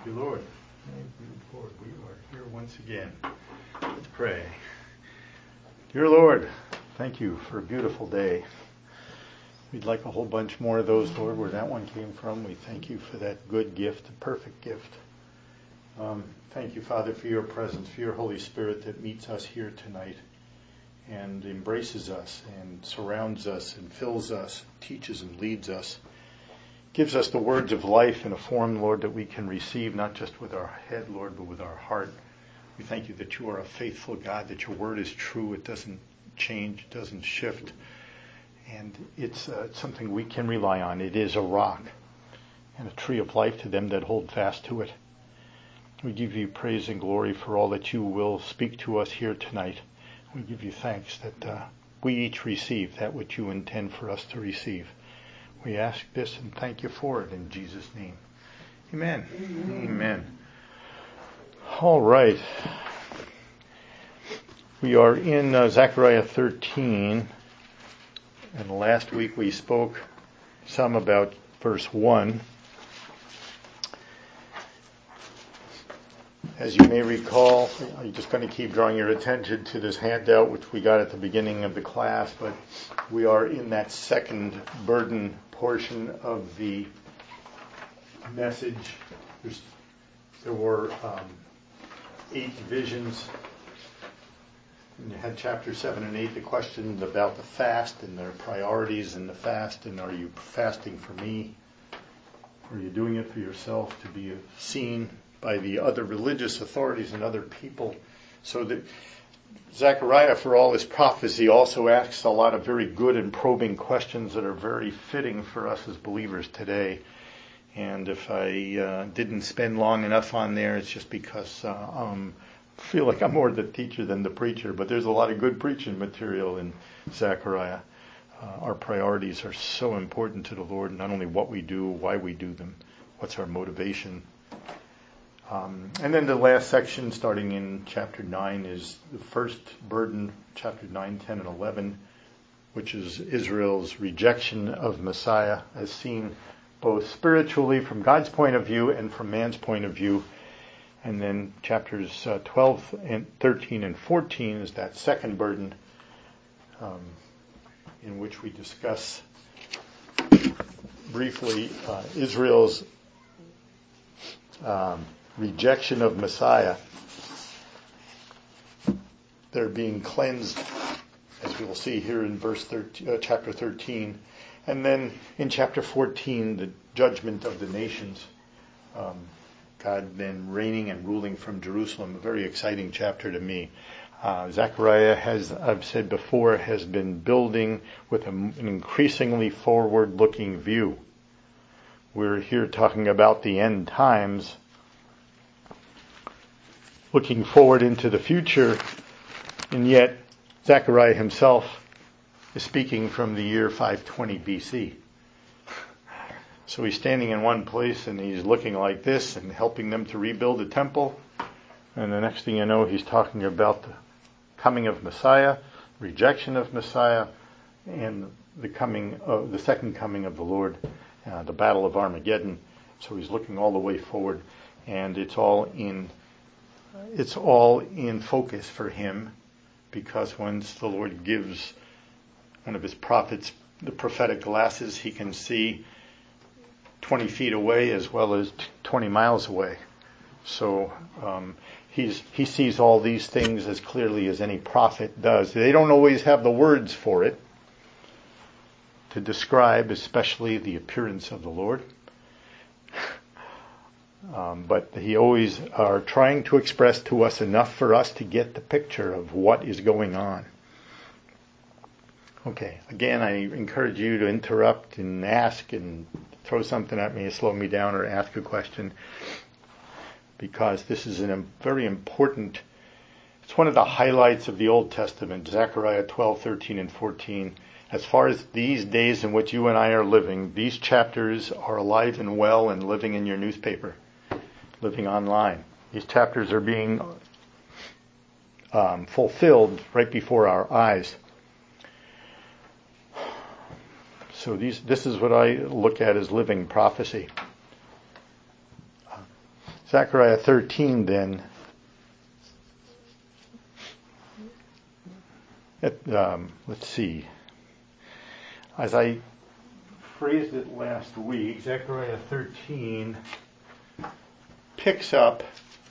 you, Lord. Thank you, Lord. We are here once again. Let's pray. Dear Lord, thank you for a beautiful day. We'd like a whole bunch more of those, Lord, where that one came from. We thank you for that good gift, the perfect gift. Thank you, Father, for your presence, for your Holy Spirit that meets us here tonight and embraces us and surrounds us and fills us, teaches and leads us. Gives us the words of life in a form, Lord, that we can receive, not just with our head, Lord, but with our heart. We thank you that you are a faithful God, that your word is true. It doesn't change, it doesn't shift. And it's something we can rely on. It is a rock and a tree of life to them that hold fast to it. We give you praise and glory for all that you will speak to us here tonight. We give you thanks that we each receive that which you intend for us to receive. We ask this and thank you for it in Jesus' name. Amen. Amen. All right. We are in Zechariah 13. And last week we spoke some about verse 1. As you may recall, I'm just going to keep drawing your attention to this handout which we got at the beginning of the class, but we are in that second burden portion of the message. There were 8 divisions. And you had chapter 7 and 8, the question about the fast and their priorities in the fast, and are you fasting for me? Are you doing it for yourself to be seen by the other religious authorities and other people? So that Zechariah, for all his prophecy, also asks a lot of very good and probing questions that are very fitting for us as believers today. And if I didn't spend long enough on there, it's just because I feel like I'm more the teacher than the preacher. But there's a lot of good preaching material in Zechariah. Our priorities are so important to the Lord, not only what we do, why we do them, what's our motivation. And then the last section, starting in chapter 9, is the first burden, chapter 9, 10, and 11, which is Israel's rejection of Messiah, as seen both spiritually from God's point of view and from man's point of view. And then chapters 12, and 13, and 14 is that second burden, in which we discuss briefly Israel's rejection of Messiah. They're being cleansed, as we will see here in chapter 13. And then in chapter 14, the judgment of the nations. God then reigning and ruling from Jerusalem. A very exciting chapter to me. Zechariah, as I've said before, has been building with an increasingly forward-looking view. We're here talking about the end times, looking forward into the future, and yet Zechariah himself is speaking from the year 520 BC. So he's standing in one place and he's looking like this and helping them to rebuild the temple. And the next thing you know, he's talking about the coming of Messiah, rejection of Messiah, and the second coming of the Lord, the battle of Armageddon. So he's looking all the way forward, and it's all in focus for him, because once the Lord gives one of his prophets the prophetic glasses, he can see 20 feet away as well as 20 miles away. So he sees all these things as clearly as any prophet does. They don't always have the words for it to describe, especially the appearance of the Lord. But he always are trying to express to us enough for us to get the picture of what is going on. Okay, again, I encourage you to interrupt and ask and throw something at me to slow me down or ask a question, because this is a very important, it's one of the highlights of the Old Testament, Zechariah 12, 13, and 14. As far as these days in which you and I are living, these chapters are alive and well and living in your newspaper, living online. These chapters are being fulfilled right before our eyes. So this is what I look at as living prophecy. Zechariah 13 then. Let's see. As I phrased it last week, Zechariah 13 picks up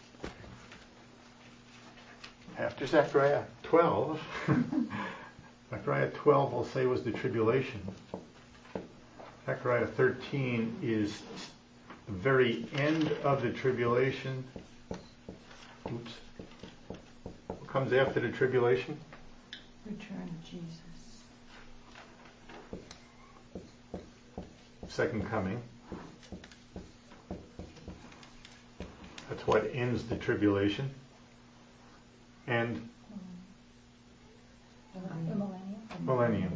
after Zechariah 12. Zechariah 12, we'll say, was the tribulation. Zechariah 13 is the very end of the tribulation. Oops. What comes after the tribulation? Return of Jesus. Second coming. That's what ends the tribulation. And The millennium.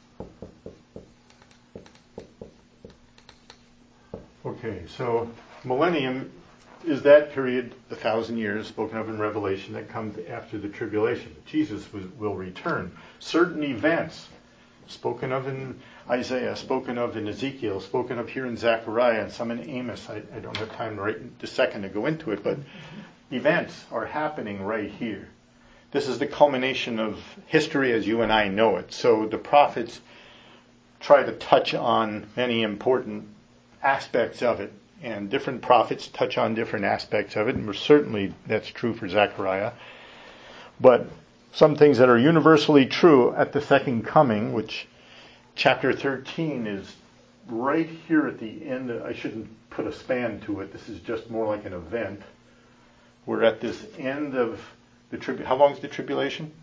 Okay, so millennium is that period, 1,000 years, spoken of in Revelation, that comes after the tribulation. Jesus will return. Certain events, spoken of in Isaiah, spoken of in Ezekiel, spoken of here in Zechariah, and some in Amos. I don't have time right this second to go into it, but events are happening right here. This is the culmination of history as you and I know it. So the prophets try to touch on many important aspects of it, and different prophets touch on different aspects of it, and certainly that's true for Zechariah. But some things that are universally true at the second coming, which chapter 13 is right here at the end. I shouldn't put a span to it. This is just more like an event. We're at this end of the tribulation. How long is the tribulation?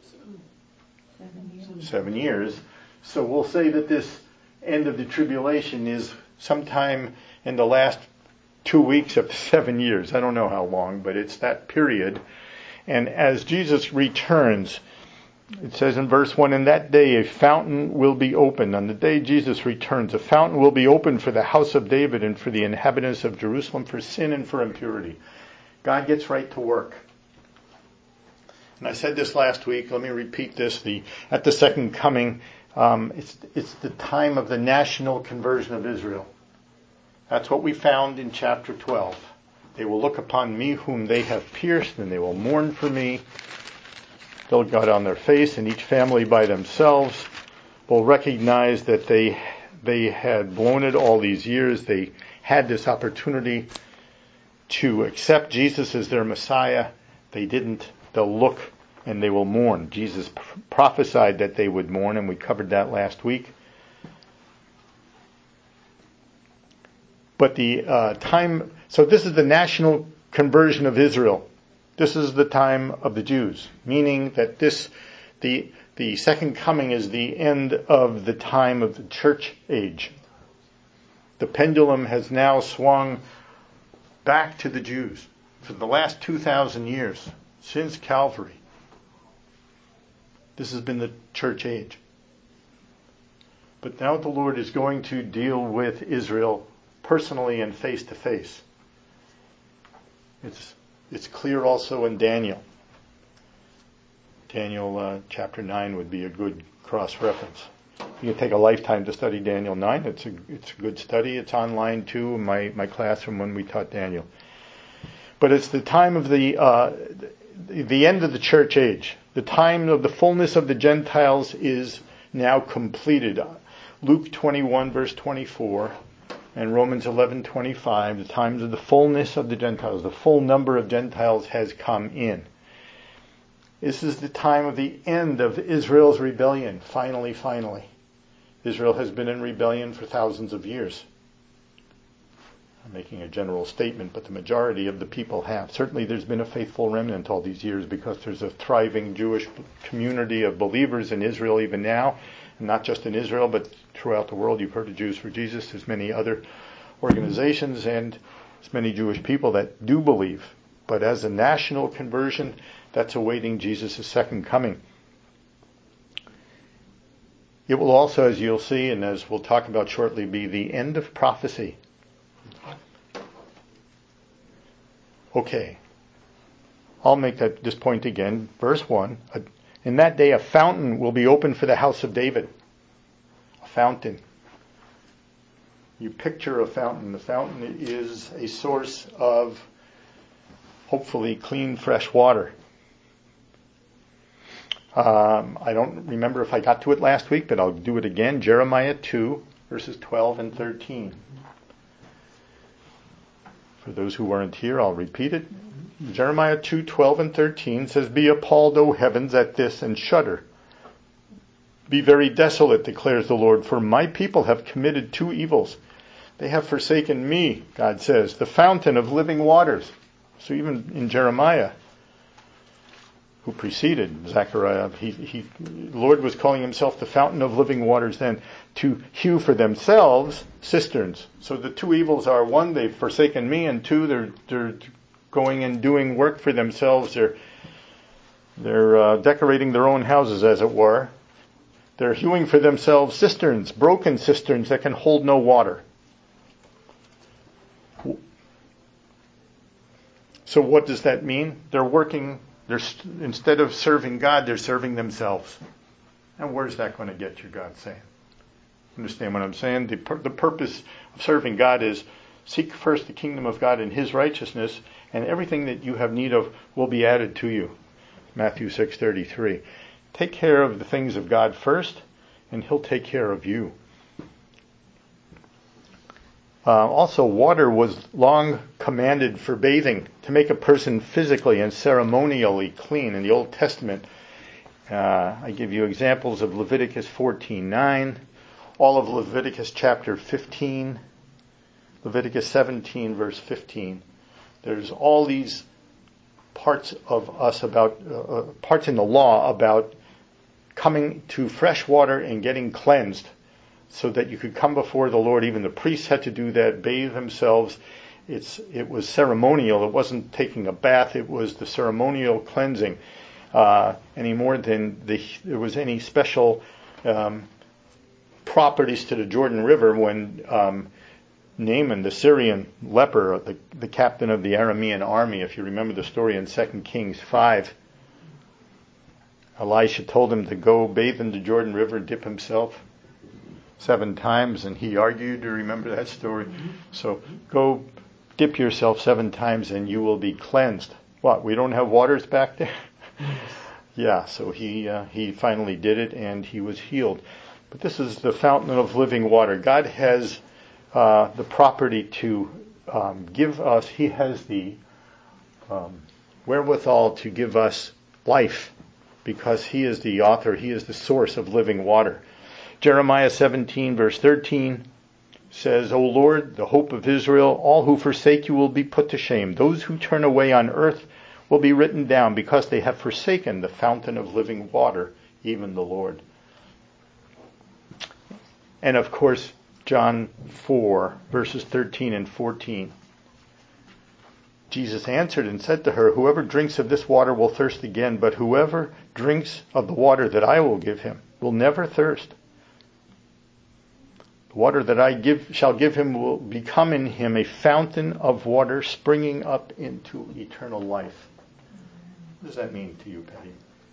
7 years. 7 years. So we'll say that this end of the tribulation is sometime in the last 2 weeks of 7 years. I don't know how long, but it's that period. And as Jesus returns, it says in verse 1, in that day a fountain will be opened. On the day Jesus returns, a fountain will be opened for the house of David and for the inhabitants of Jerusalem for sin and for impurity. God gets right to work. And I said this last week, let me repeat this. At the second coming, it's the time of the national conversion of Israel. That's what we found in chapter 12. They will look upon me whom they have pierced, and they will mourn for me. They'll get on their face, and each family by themselves will recognize that they had blown it all these years. They had this opportunity to accept Jesus as their Messiah. They didn't. They'll look and they will mourn. Jesus prophesied that they would mourn, and we covered that last week. But so this is the national conversion of Israel. This is the time of the Jews, meaning that the second coming is the end of the time of the church age. The pendulum has now swung back to the Jews for the last 2,000 years, since Calvary. This has been the church age. But now the Lord is going to deal with Israel personally and face to face. It's clear also in Daniel. Daniel chapter 9 would be a good cross-reference. You can take a lifetime to study Daniel 9. It's a good study. It's online too in my class from when we taught Daniel. But it's the time of the end of the church age. The time of the fullness of the Gentiles is now completed. Luke 21 verse 24 and Romans 11:25, the times of the fullness of the Gentiles, the full number of Gentiles has come in. This is the time of the end of Israel's rebellion. Finally. Israel has been in rebellion for thousands of years. I'm making a general statement, but the majority of the people have. Certainly there's been a faithful remnant all these years because there's a thriving Jewish community of believers in Israel even now. And not just in Israel, but throughout the world. You've heard of Jews for Jesus. There's many other organizations and there's many Jewish people that do believe. But as a national conversion, that's awaiting Jesus' second coming. It will also, as you'll see, and as we'll talk about shortly, be the end of prophecy. Okay. I'll make this point again. Verse 1. In that day a fountain will be opened for the house of David. A fountain. You picture a fountain. The fountain is a source of hopefully clean, fresh water. I don't remember if I got to it last week, but I'll do it again. Jeremiah 2, verses 12 and 13. For those who weren't here, I'll repeat it. Jeremiah 2, 12 and 13 says, "Be appalled, O heavens, at this, and shudder. Be very desolate, declares the Lord, for my people have committed two evils. They have forsaken me," God says, "the fountain of living waters." So even in Jeremiah, who preceded Zechariah, the Lord was calling himself the fountain of living waters then, to hew for themselves cisterns. So the two evils are, one, they've forsaken me, and two, they're going and doing work for themselves. They're decorating their own houses, as it were. They're hewing for themselves cisterns, broken cisterns that can hold no water. So what does that mean? They're working. Instead of serving God, they're serving themselves. And where's that going to get you, God's saying? Understand what I'm saying? The purpose of serving God is seek first the kingdom of God and His righteousness, and everything that you have need of will be added to you. Matthew 6:33. Take care of the things of God first, and He'll take care of you. Also, water was long commanded for bathing to make a person physically and ceremonially clean. In the Old Testament, I give you examples of Leviticus 14:9, all of Leviticus chapter 15, Leviticus 17 verse 15. There's all these parts of us about parts in the law about coming to fresh water and getting cleansed, so that you could come before the Lord. Even the priests had to do that, bathe themselves. It was ceremonial. It wasn't taking a bath. It was the ceremonial cleansing, any more than there was any special properties to the Jordan River when Naaman, the Syrian leper, the captain of the Aramean army, if you remember the story in 2 Kings 5, Elisha told him to go bathe in the Jordan River, dip himself 7 times, and he argued. Do you remember that story? Mm-hmm. So go dip yourself 7 times and you will be cleansed. What, we don't have waters back there? Yeah, so he finally did it and he was healed. But this is the fountain of living water. God has the property to give us, He has the wherewithal to give us life, because He is the author, He is the source of living water. Jeremiah 17 verse 13 says, "O Lord, the hope of Israel, all who forsake you will be put to shame. Those who turn away on earth will be written down, because they have forsaken the fountain of living water, even the Lord." And of course, John 4 verses 13 and 14. Jesus answered and said to her, "Whoever drinks of this water will thirst again, but whoever drinks of the water that I will give him will never thirst. The water that I shall give him will become in him a fountain of water springing up into eternal life." What does that mean to you, Patty?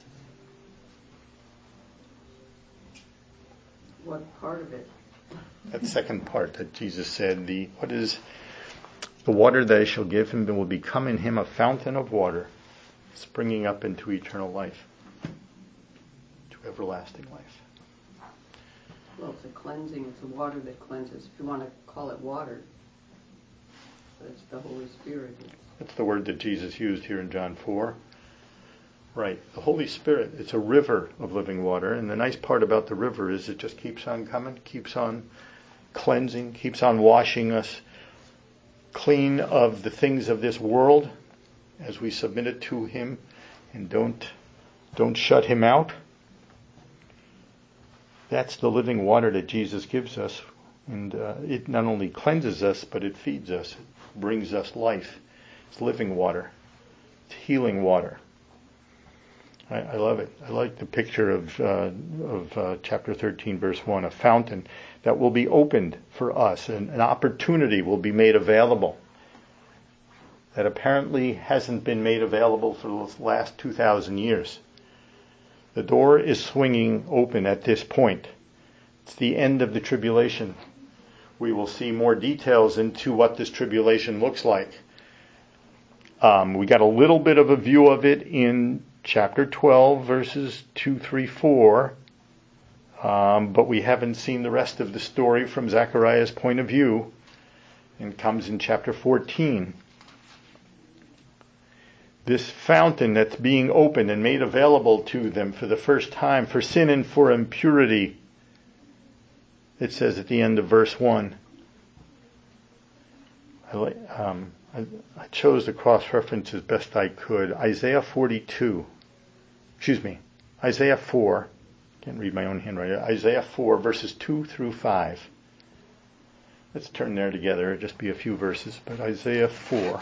What part of it? That second part that Jesus said, what is the water that I shall give him will become in him a fountain of water springing up into eternal life, to everlasting life. Well, it's a cleansing. It's a water that cleanses. If you want to call it water, but it's the Holy Spirit. That's the word that Jesus used here in John 4. Right. The Holy Spirit, it's a river of living water. And the nice part about the river is it just keeps on coming, keeps on cleansing, keeps on washing us clean of the things of this world as we submit it to Him and don't shut Him out. That's the living water that Jesus gives us. And it not only cleanses us, but it feeds us. It brings us life. It's living water. It's healing water. I love it. I like the picture of chapter 13, verse 1, a fountain that will be opened for us, and an opportunity will be made available that apparently hasn't been made available for the last 2,000 years. The door is swinging open at this point. It's the end of the tribulation. We will see more details into what this tribulation looks like We got a little bit of a view of it in chapter 12, verses 2, 3, 4. But we haven't seen the rest of the story from Zechariah's point of view. And comes in chapter 14. This fountain that's being opened and made available to them for the first time for sin and for impurity. It says at the end of verse 1. I chose the cross-reference as best I could. Isaiah 4. Can't read my own handwriting. Isaiah 4, verses 2 through 5. Let's turn there together. It'll just be a few verses, but Isaiah 4.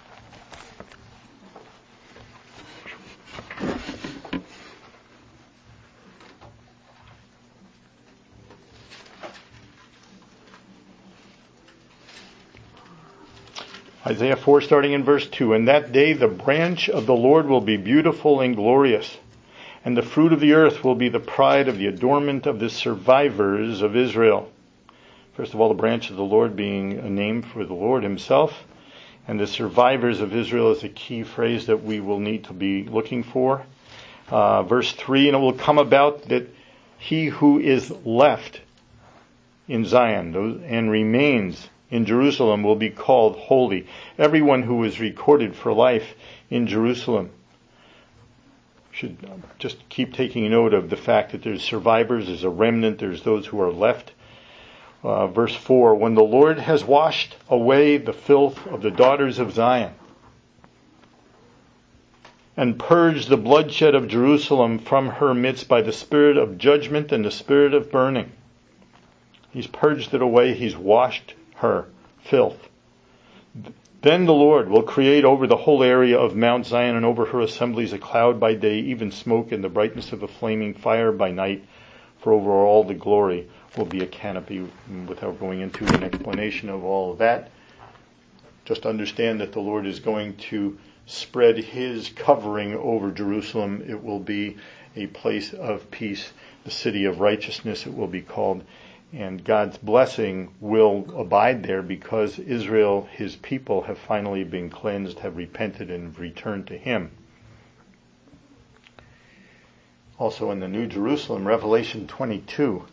Isaiah 4, starting in verse 2. In that day the branch of the Lord will be beautiful and glorious, and the fruit of the earth will be the pride of the adornment of the survivors of Israel. First of all, the branch of the Lord being a name for the Lord himself, and the survivors of Israel is a key phrase that we will need to be looking for. Verse 3, and it will come about that he who is left in Zion and remains in Jerusalem will be called holy. Everyone who is recorded for life in Jerusalem. Should just keep taking note of the fact that there's survivors, there's a remnant, there's those who are left. Verse 4, when the Lord has washed away the filth of the daughters of Zion and purged the bloodshed of Jerusalem from her midst by the spirit of judgment and the spirit of burning. He's purged it away, he's washed her filth. Then the Lord will create over the whole area of Mount Zion and over her assemblies a cloud by day, even smoke and the brightness of a flaming fire by night, for over all the glory will be a canopy. Without going into an explanation of all of that, just understand that the Lord is going to spread his covering over Jerusalem. It will be a place of peace, the city of righteousness it will be called. And God's blessing will abide there because Israel, his people, have finally been cleansed, have repented, and returned to him. Also in the New Jerusalem, Revelation 22,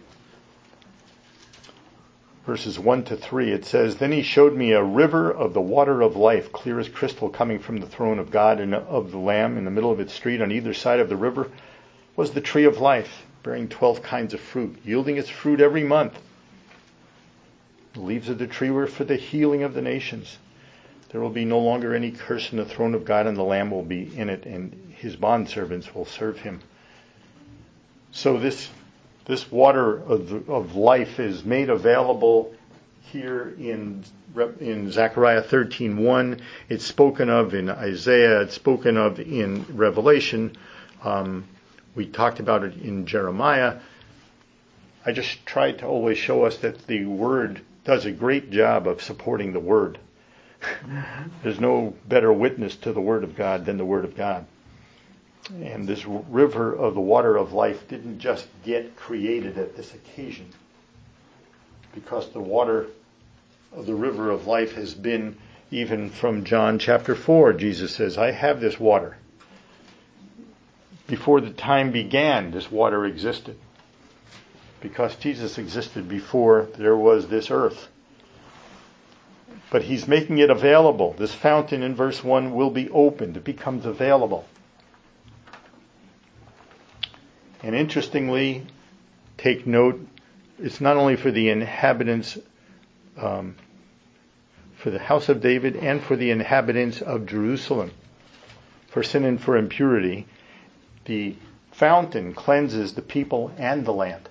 verses 1 to 3, it says, Then he showed me a river of the water of life, clear as crystal, coming from the throne of God and of the Lamb. In the middle of its street, on either side of the river, was the tree of life, bearing 12 kinds of fruit, yielding its fruit every month. The leaves of the tree were for the healing of the nations. There will be no longer any curse, and the throne of God and the Lamb will be in it, and his bondservants will serve him. So this water of life is made available here in Zechariah 13:1. It's spoken of in Isaiah. It's spoken of in Revelation. We talked about it in Jeremiah. I just tried to always show us that the Word does a great job of supporting the Word. There's no better witness to the Word of God than the Word of God. And this river of the water of life didn't just get created at this occasion, because the water of the river of life has been, even from John chapter 4, Jesus says, I have this water. Before the time began, this water existed. Because Jesus existed before there was this earth. But he's making it available. This fountain in verse 1 will be opened. It becomes available. And interestingly, take note, it's not only for the inhabitants, for the house of David and for the inhabitants of Jerusalem, for sin and for impurity. The fountain cleanses the people and the land.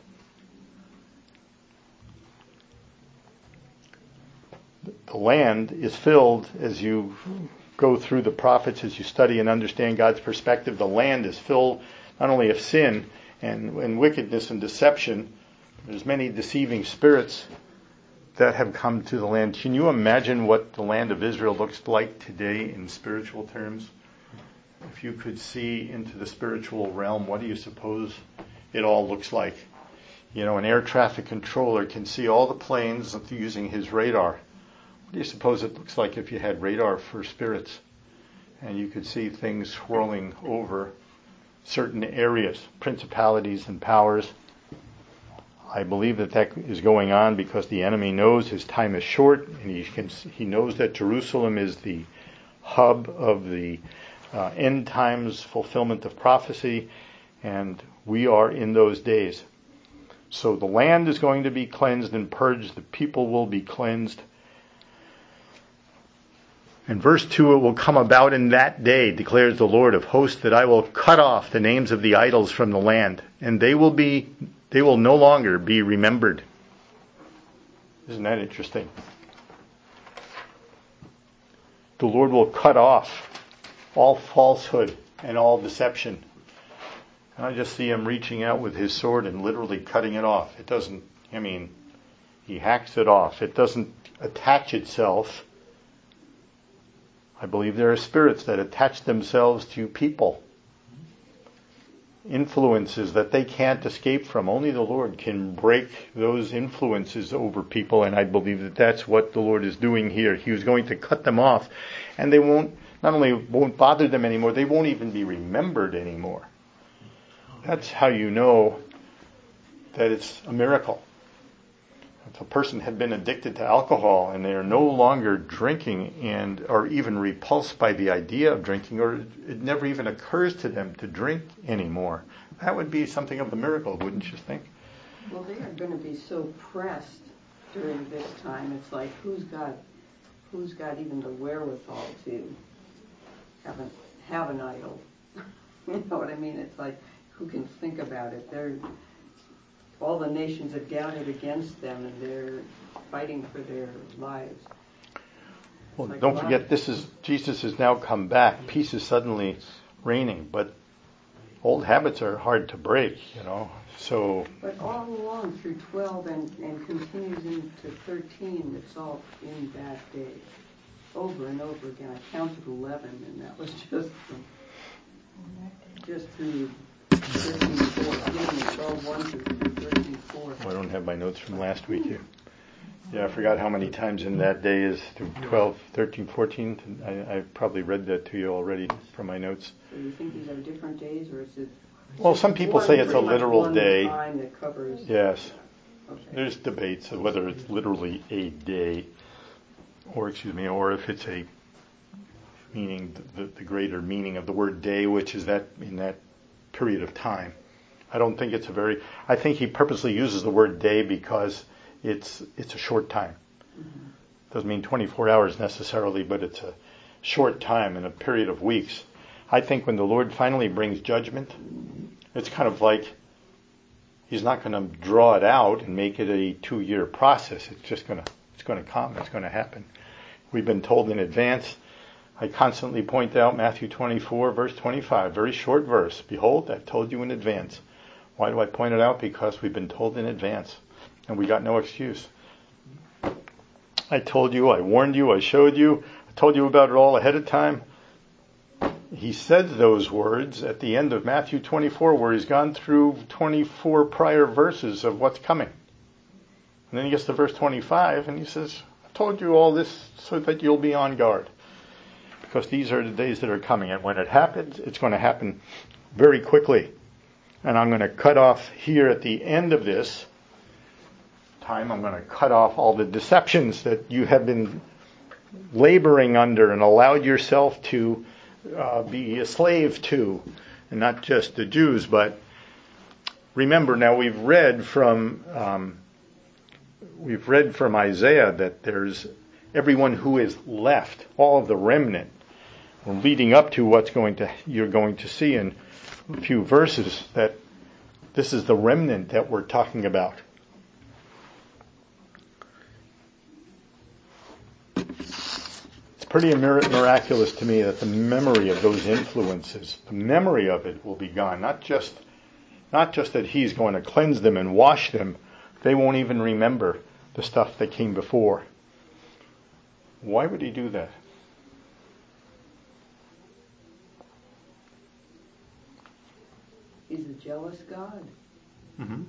The land is filled, as you go through the prophets, as you study and understand God's perspective, the land is filled not only of sin and wickedness and deception. There's many deceiving spirits that have come to the land. Can you imagine what the land of Israel looks like today in spiritual terms? If you could see into the spiritual realm, what do you suppose it all looks like? You know, an air traffic controller can see all the planes using his radar. What do you suppose it looks like if you had radar for spirits? and you could see things swirling over certain areas, principalities and powers. I believe that is going on because the enemy knows his time is short, and he knows that Jerusalem is the hub of the end times fulfillment of prophecy, and we are in those days. So the land is going to be cleansed and purged. The people will be cleansed. In verse 2, it will come about in that day, declares the Lord of hosts, that I will cut off the names of the idols from the land, and they will no longer be remembered. Isn't that interesting? The Lord will cut off all falsehood and all deception. And I just see him reaching out with his sword and literally cutting it off. He hacks it off. It doesn't attach itself. I believe there are spirits that attach themselves to people. Influences that they can't escape from. Only the Lord can break those influences over people, and I believe that that's what the Lord is doing here. He was going to cut them off, and they not only won't bother them anymore, they won't even be remembered anymore. That's how you know that it's a miracle. If a person had been addicted to alcohol and they are no longer drinking and are even repulsed by the idea of drinking, or it never even occurs to them to drink anymore, that would be something of a miracle, wouldn't you think? Well, they are going to be so pressed during this time. It's like, who's got even the wherewithal to have an idol? You know what I mean? It's like, who can think about it? All the nations have gathered against them, and they're fighting for their lives. Well, don't forget, Jesus has now come back. Peace is suddenly reigning, but old habits are hard to break, So. But all along through 12 and continues into 13, it's all in that day, over and over again. I counted 11, and that was just through 13:4, 12:1 through 13:4. I don't have my notes from last week here. Yeah, I forgot how many times in that day is through 12, 13, 14. I've probably read that to you already from my notes. So you think these are different days, or is it? Well, some people say it's a literal day. Time that covers. Yes. Okay. There's debates of whether it's literally a day, or if it's a meaning, the greater meaning of the word day, which is that in that period of time. I don't think I think he purposely uses the word day because it's a short time. Mm-hmm. Doesn't mean 24 hours necessarily, but it's a short time in a period of weeks. I think when the Lord finally brings judgment, it's kind of like he's not going to draw it out and make it a 2-year process. It's just going to come. It's going to happen. We've been told in advance. I constantly point out Matthew 24, verse 25, very short verse. Behold, I've told you in advance. Why do I point it out? Because we've been told in advance, and we got no excuse. I told you, I warned you, I showed you, I told you about it all ahead of time. He said those words at the end of Matthew 24, where he's gone through 24 prior verses of what's coming. And then he gets to verse 25, and he says, I told you all this so that you'll be on guard. Because these are the days that are coming. And when it happens, it's going to happen very quickly. And I'm going to cut off here at the end of this time, I'm going to cut off all the deceptions that you have been laboring under and allowed yourself to be a slave to. And not just the Jews, but remember, now we've read from Isaiah that there's everyone who is left, all of the remnant. We're leading up to you're going to see in a few verses that this is the remnant that we're talking about. It's pretty miraculous to me that the memory of those influences, the memory of it will be gone. Not just that he's going to cleanse them and wash them. They won't even remember the stuff that came before. Why would he do that? He's a jealous God. Mm-hmm.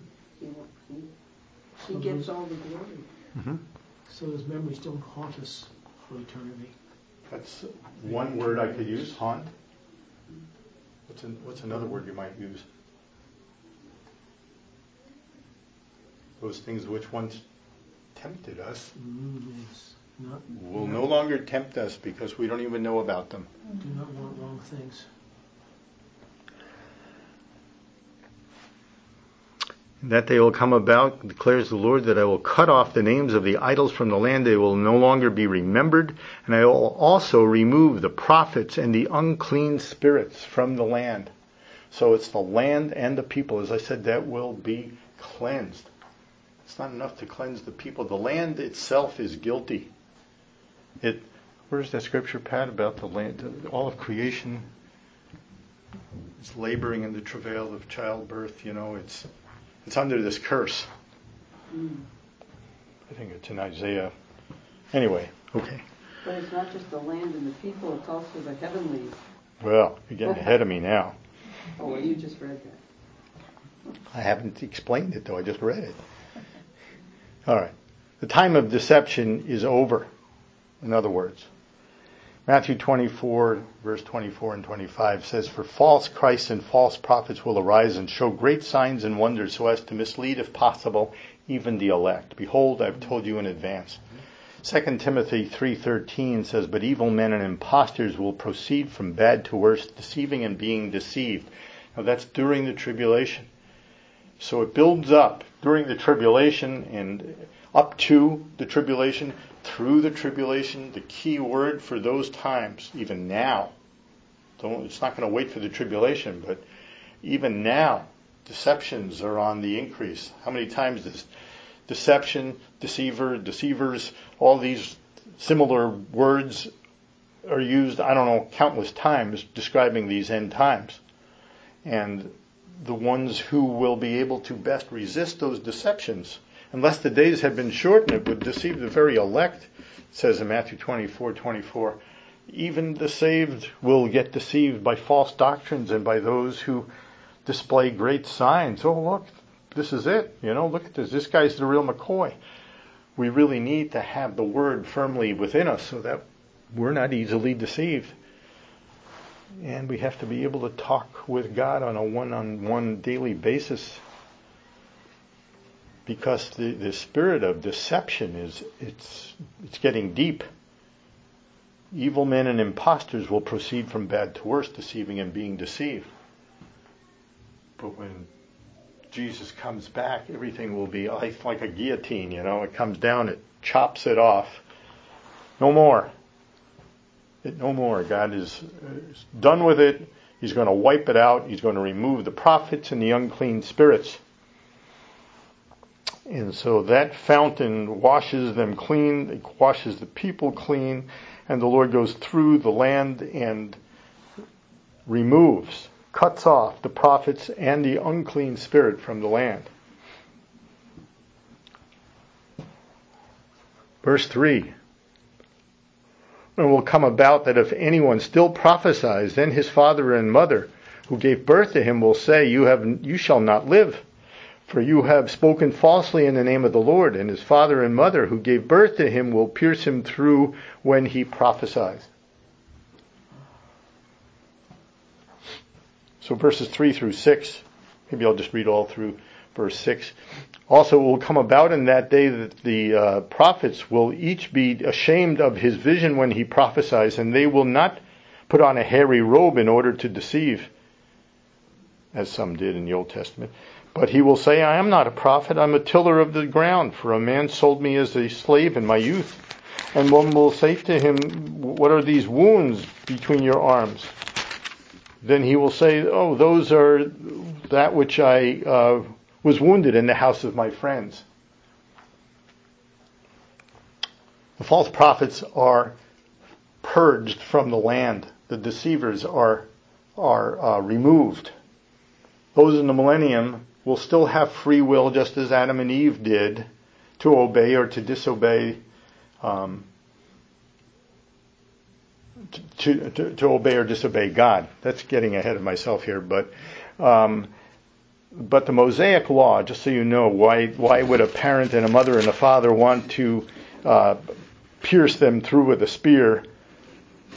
He gets all the glory. Mm-hmm. So those memories don't haunt us for eternity. That's one word I could use. Haunt. What's another word you might use? Those things which once tempted us Yes. will no longer tempt us because we don't even know about them. Do not want wrong things. That they will come about, declares the Lord, that I will cut off the names of the idols from the land. They will no longer be remembered. And I will also remove the prophets and the unclean spirits from the land. So it's the land and the people, as I said, that will be cleansed. It's not enough to cleanse the people. The land itself is guilty. Where's that scripture, Pat, about the land? All of creation is laboring in the travail of childbirth. It's under this curse. I think it's in Isaiah. Anyway, okay. But it's not just the land and the people, it's also the heavenlies. Well, you're getting ahead of me now. Oh, well, you just read that. I haven't explained it, though. I just read it. All right. The time of deception is over, in other words. Matthew 24, verse 24 and 25 says, For false Christs and false prophets will arise and show great signs and wonders so as to mislead, if possible, even the elect. Behold, I've told you in advance. 2 Timothy 3:13 says, But evil men and impostors will proceed from bad to worse, deceiving and being deceived. Now that's during the tribulation. So it builds up during the tribulation and up to the tribulation, through the tribulation. The key word for those times, even now, it's not going to wait for the tribulation, but even now, deceptions are on the increase. How many times does deception, deceiver, deceivers, all these similar words are used, I don't know, countless times describing these end times. And the ones who will be able to best resist those deceptions, unless the days had been shortened, it would deceive the very elect. It says in Matthew 24:24, even the saved will get deceived by false doctrines and by those who display great signs. Oh, look, this is it. Look at this. This guy's the real McCoy. We really need to have the word firmly within us so that we're not easily deceived. And we have to be able to talk with God on a one-on-one daily basis, because the spirit of deception it's getting deep. Evil men and impostors will proceed from bad to worse, deceiving and being deceived. But when Jesus comes back, everything will be like a guillotine. It comes down, it chops it off. No more. No more. God is done with it. He's going to wipe it out. He's going to remove the prophets and the unclean spirits. And so that fountain washes them clean. It washes the people clean. And the Lord goes through the land and removes, cuts off the prophets and the unclean spirit from the land. Verse 3. It will come about that if anyone still prophesies, then his father and mother who gave birth to him will say, You shall not live, for you have spoken falsely in the name of the Lord. And his father and mother who gave birth to him will pierce him through when he prophesies. So verses 3 through 6, maybe I'll just read all through verse 6. Also it will come about in that day that the prophets will each be ashamed of his vision when he prophesies, and they will not put on a hairy robe in order to deceive, as some did in the Old Testament. But he will say, I am not a prophet, I'm a tiller of the ground, for a man sold me as a slave in my youth. And one will say to him, What are these wounds between your arms? Then he will say, Oh, those are that which I was wounded in the house of my friends. The false prophets are purged from the land. The deceivers are removed. Those in the millennium will still have free will, just as Adam and Eve did, to obey or to disobey, to obey or disobey God. That's getting ahead of myself here, but the Mosaic law, just so you know, why would a parent and a mother and a father want to pierce them through with a spear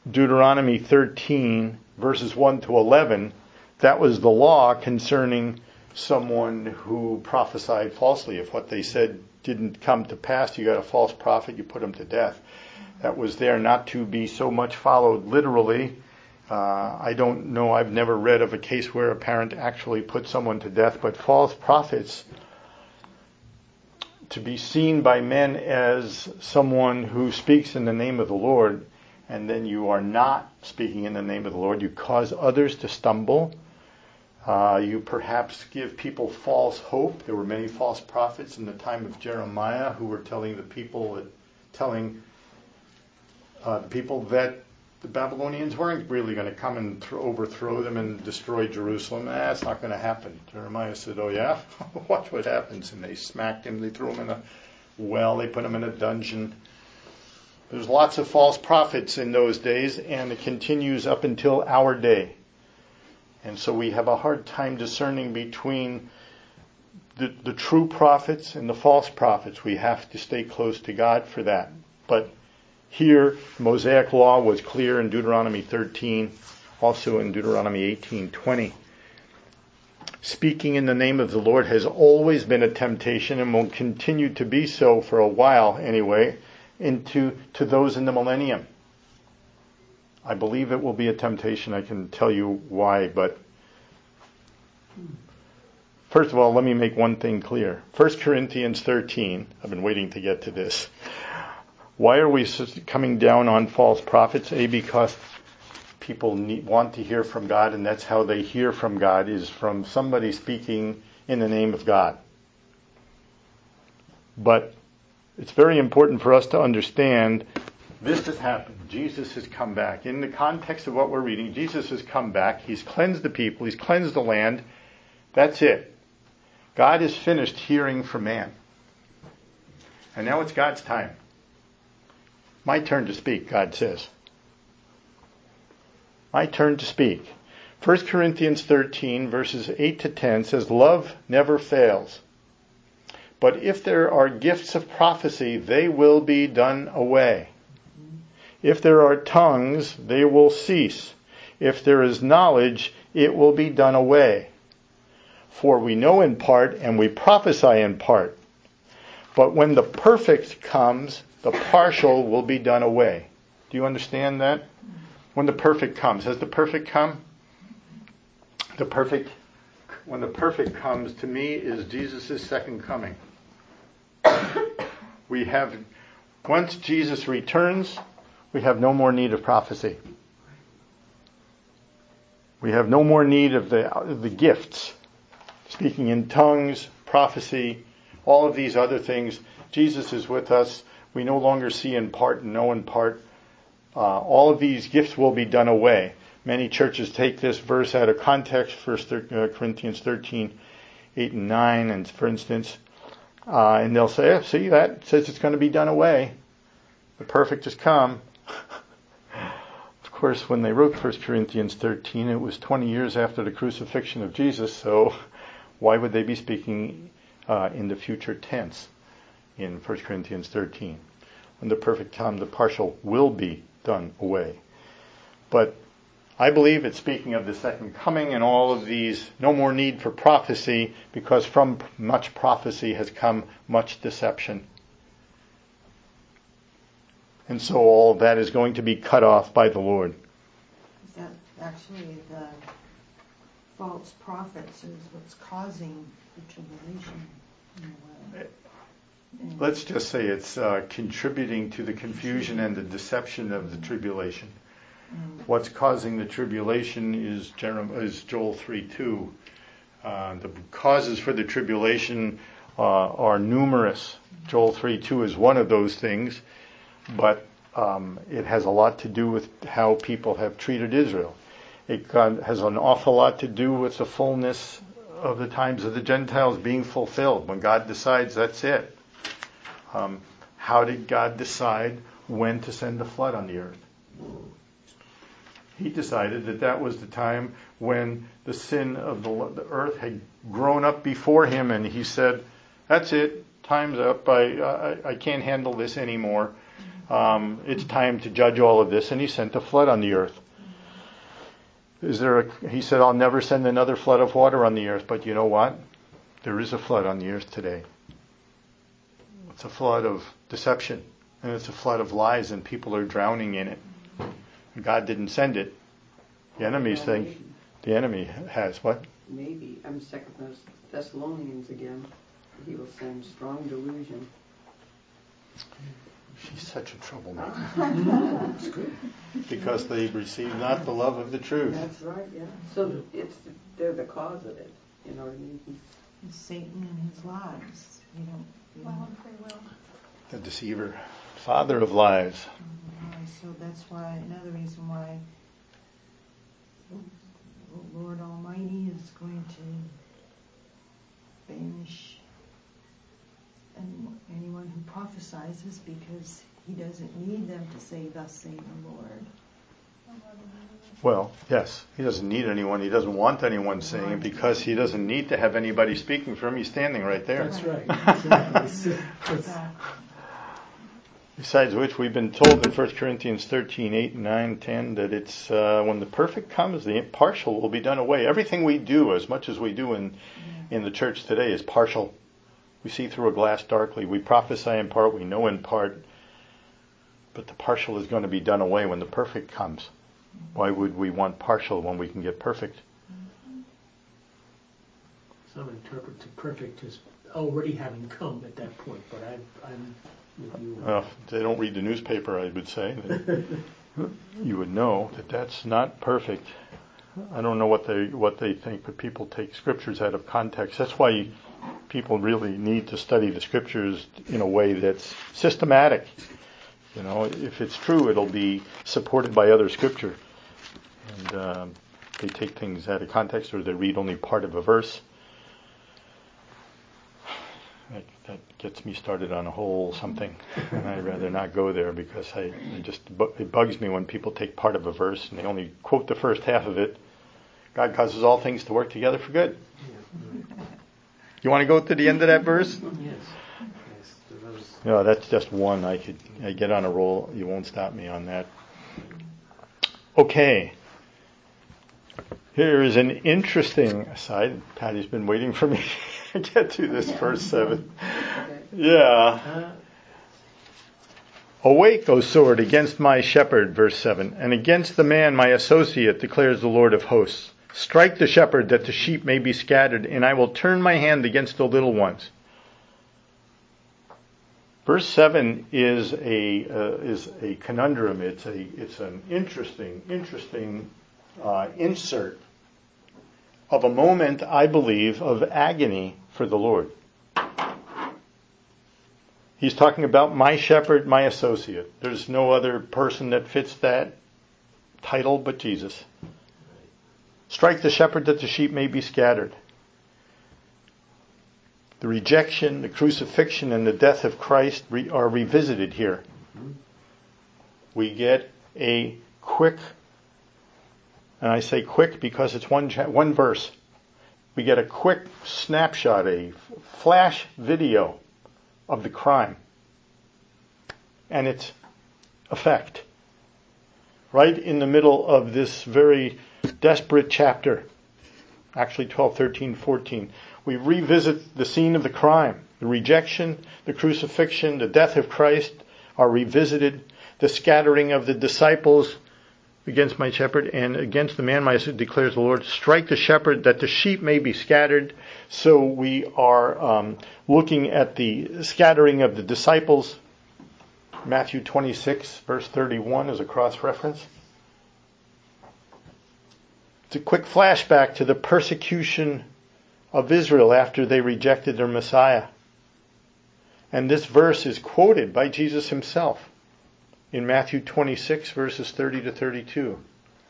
Deuteronomy 13, verses 1 to 11, that was the law concerning someone who prophesied falsely. If what they said didn't come to pass, you got a false prophet, you put him to death. That was there not to be so much followed literally. I don't know, I've never read of a case where a parent actually put someone to death, but false prophets, to be seen by men as someone who speaks in the name of the Lord, and then you are not speaking in the name of the Lord, you cause others to stumble. You perhaps give people false hope. There were many false prophets in the time of Jeremiah who were telling the people that the Babylonians weren't really going to come and overthrow them and destroy Jerusalem. It's not going to happen. Jeremiah said, oh yeah? Watch what happens. And they smacked him. They threw him in a well. They put him in a dungeon. There's lots of false prophets in those days, and it continues up until our day. And so we have a hard time discerning between the true prophets and the false prophets. We have to stay close to God for that. But here, Mosaic law was clear in Deuteronomy 13, also in Deuteronomy 18:20. Speaking in the name of the Lord has always been a temptation and will continue to be so for a while anyway, to those in the millennium. I believe it will be a temptation. I can tell you why, but first of all, let me make one thing clear. 1 Corinthians 13, I've been waiting to get to this. Why are we coming down on false prophets? Because people want to hear from God, and that's how they hear from God, is from somebody speaking in the name of God. But it's very important for us to understand this has happened. Jesus has come back. In the context of what we're reading, Jesus has come back. He's cleansed the people. He's cleansed the land. That's it. God is finished hearing from man. And now it's God's time. My turn to speak, God says. My turn to speak. 1 Corinthians 13, verses 8 to 10 says, love never fails. But if there are gifts of prophecy, they will be done away. If there are tongues, they will cease. If there is knowledge, it will be done away. For we know in part, and we prophesy in part. But when the perfect comes, the partial will be done away. Do you understand that? When the perfect comes. Has the perfect come? When the perfect comes, to me, is Jesus' second coming. Once Jesus returns, we have no more need of prophecy. We have no more need of the gifts. Speaking in tongues, prophecy, all of these other things. Jesus is with us. We no longer see in part and know in part. All of these gifts will be done away. Many churches take this verse out of context, 1 Corinthians 13, 8 and 9, and for instance, and they'll say, see, that says it's going to be done away. The perfect has come. Of course, when they wrote 1 Corinthians 13, it was 20 years after the crucifixion of Jesus, so why would they be speaking in the future tense in 1 Corinthians 13? When the perfect time, the partial will be done away. But I believe it's speaking of the second coming and all of these, no more need for prophecy, because from much prophecy has come much deception. And so all of that is going to be cut off by the Lord. Is that actually the false prophets is what's causing the tribulation in a way? Let's just say it's contributing to the confusion and the deception of the tribulation. What's causing the tribulation is Joel 3:2. The causes for the tribulation are numerous. Joel 3:2 is one of those things, but it has a lot to do with how people have treated Israel. It has an awful lot to do with the fullness of the times of the Gentiles being fulfilled. When God decides, that's it. How did God decide when to send the flood on the earth? He decided that was the time when the sin of the earth had grown up before him, and he said, that's it, time's up, I can't handle this anymore. It's time to judge all of this, and he sent a flood on the earth. He said, I'll never send another flood of water on the earth, but you know what? There is a flood on the earth today. It's a flood of deception, and it's a flood of lies, and people are drowning in it. God didn't send it. The enemies think the enemy has. What? Maybe. I'm 2 Thessalonians again. He will send strong delusion. She's such a troublemaker. It's good. Because they receive not the love of the truth. That's right, yeah. So they're the cause of it. You know what I mean? It's Satan and his lies. The deceiver. Father of lies. So that's why, another reason why the Lord Almighty is going to banish anyone who prophesies, because he doesn't need them to say, thus say the Lord. Well, yes, he doesn't need anyone. He doesn't want anyone saying it, because he doesn't need to have anybody speaking for him. He's standing right there. That's right. Besides which, we've been told in 1 Corinthians 13, 8, 9, 10, that it's when the perfect comes, the partial will be done away. Everything we do, as much as we do in the church today, is partial. We see through a glass darkly. We prophesy in part, we know in part, but the partial is going to be done away when the perfect comes. Why would we want partial when we can get perfect? Some interpret the perfect as already having come at that point, but I'm with you. Well, if they don't read the newspaper, I would say that you would know that that's not perfect. I don't know what they think, but people take scriptures out of context. That's why people really need to study the scriptures in a way that's systematic. You know, if it's true, it'll be supported by other scripture. And they take things out of context, or they read only part of a verse. That gets me started on a whole something, and I'd rather not go there, because it bugs me when people take part of a verse and they only quote the first half of it. God causes all things to work together for good. You want to go to the end of that verse? Yes. No, that's just one. I get on a roll. You won't stop me on that. Okay. Here is an interesting aside. Patty's been waiting for me to get to this verse 7. Yeah. Awake, O sword, against my shepherd, verse 7, and against the man my associate, declares the Lord of hosts. Strike the shepherd, that the sheep may be scattered, and I will turn my hand against the little ones. Verse 7 is a conundrum. It's an interesting insert of a moment, I believe, of agony for the Lord. He's talking about my shepherd, my associate. There's no other person that fits that title but Jesus. Strike the shepherd that the sheep may be scattered. The rejection, the crucifixion, and the death of Christ are revisited here. We get a quick, and I say quick because it's one verse. We get a quick snapshot, a flash video of the crime and its effect. Right in the middle of this very desperate chapter, actually 12, 13, 14, we revisit the scene of the crime. The rejection, the crucifixion, the death of Christ are revisited. The scattering of the disciples against my shepherd, and against the man my associate, declares the Lord. Strike the shepherd, that the sheep may be scattered. So we are looking at the scattering of the disciples. Matthew 26, verse 31 is a cross-reference. It's a quick flashback to the persecution of Israel after they rejected their Messiah. And this verse is quoted by Jesus himself in Matthew 26, verses 30 to 32,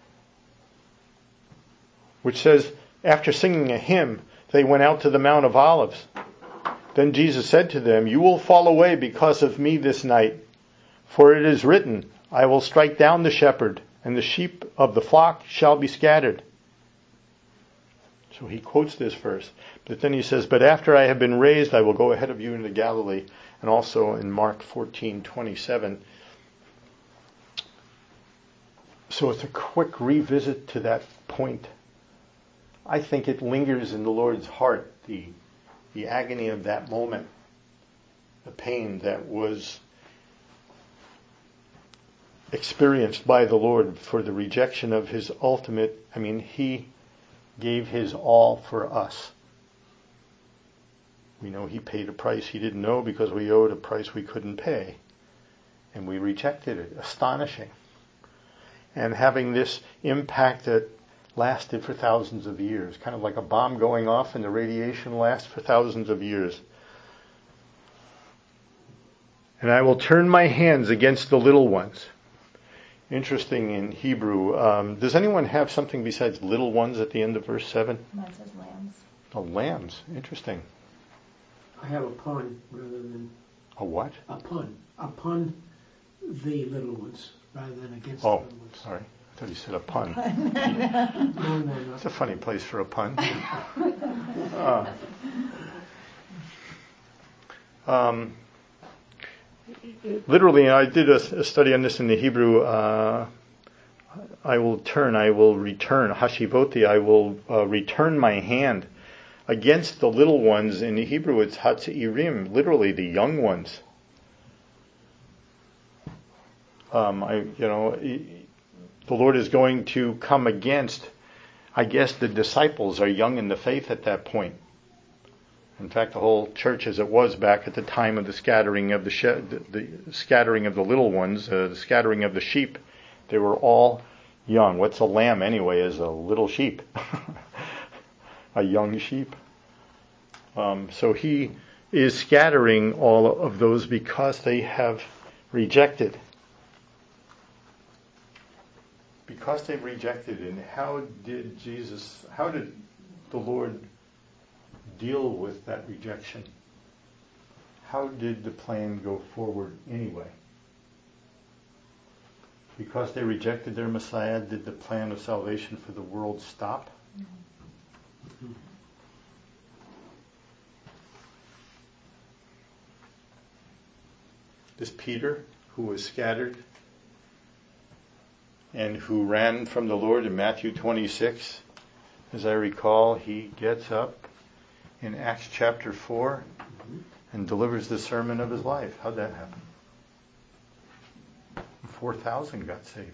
which says, after singing a hymn, they went out to the Mount of Olives. Then Jesus said to them, "You will fall away because of me this night, for it is written, I will strike down the shepherd, and the sheep of the flock shall be scattered." So he quotes this verse. But then he says, "But after I have been raised, I will go ahead of you into Galilee." And also in Mark 14:27, So it's a quick revisit to that point. I think it lingers in the Lord's heart, the agony of that moment, the pain that was experienced by the Lord for the rejection of his ultimate. He gave his all for us. We know he paid a price he didn't know because we owed a price we couldn't pay. And we rejected it. Astonishing. And having this impact that lasted for thousands of years, kind of like a bomb going off and the radiation lasts for thousands of years. And I will turn my hands against the little ones. Interesting in Hebrew. Does anyone have something besides little ones at the end of verse 7? Mine says lambs. Oh, lambs. Interesting. I have a pun rather than A what? a pun. Upon the little ones rather than against Oh, the little ones. sorry. I thought you said a pun. No. It's a funny place for a pun. Literally, I did a study on this in the Hebrew. I will return. Hashivoti, I will return my hand against the little ones. In the Hebrew, it's hatzirim, literally the young ones. The Lord is going to come against, I guess the disciples are young in the faith at that point. In fact, the whole church as it was back at the time of the scattering of the scattering of the little ones, the scattering of the sheep, they were all young. What's a lamb anyway? Is a little sheep, a young sheep. So he is scattering all of those because they have rejected. Because they've rejected. And how did the Lord deal with that rejection? How did the plan go forward anyway? Because they rejected their Messiah, did the plan of salvation for the world stop? Mm-hmm. This Peter, who was scattered and who ran from the Lord in Matthew 26, as I recall, he gets up in Acts chapter 4 and delivers the sermon of his life. How'd that happen? 4,000 got saved.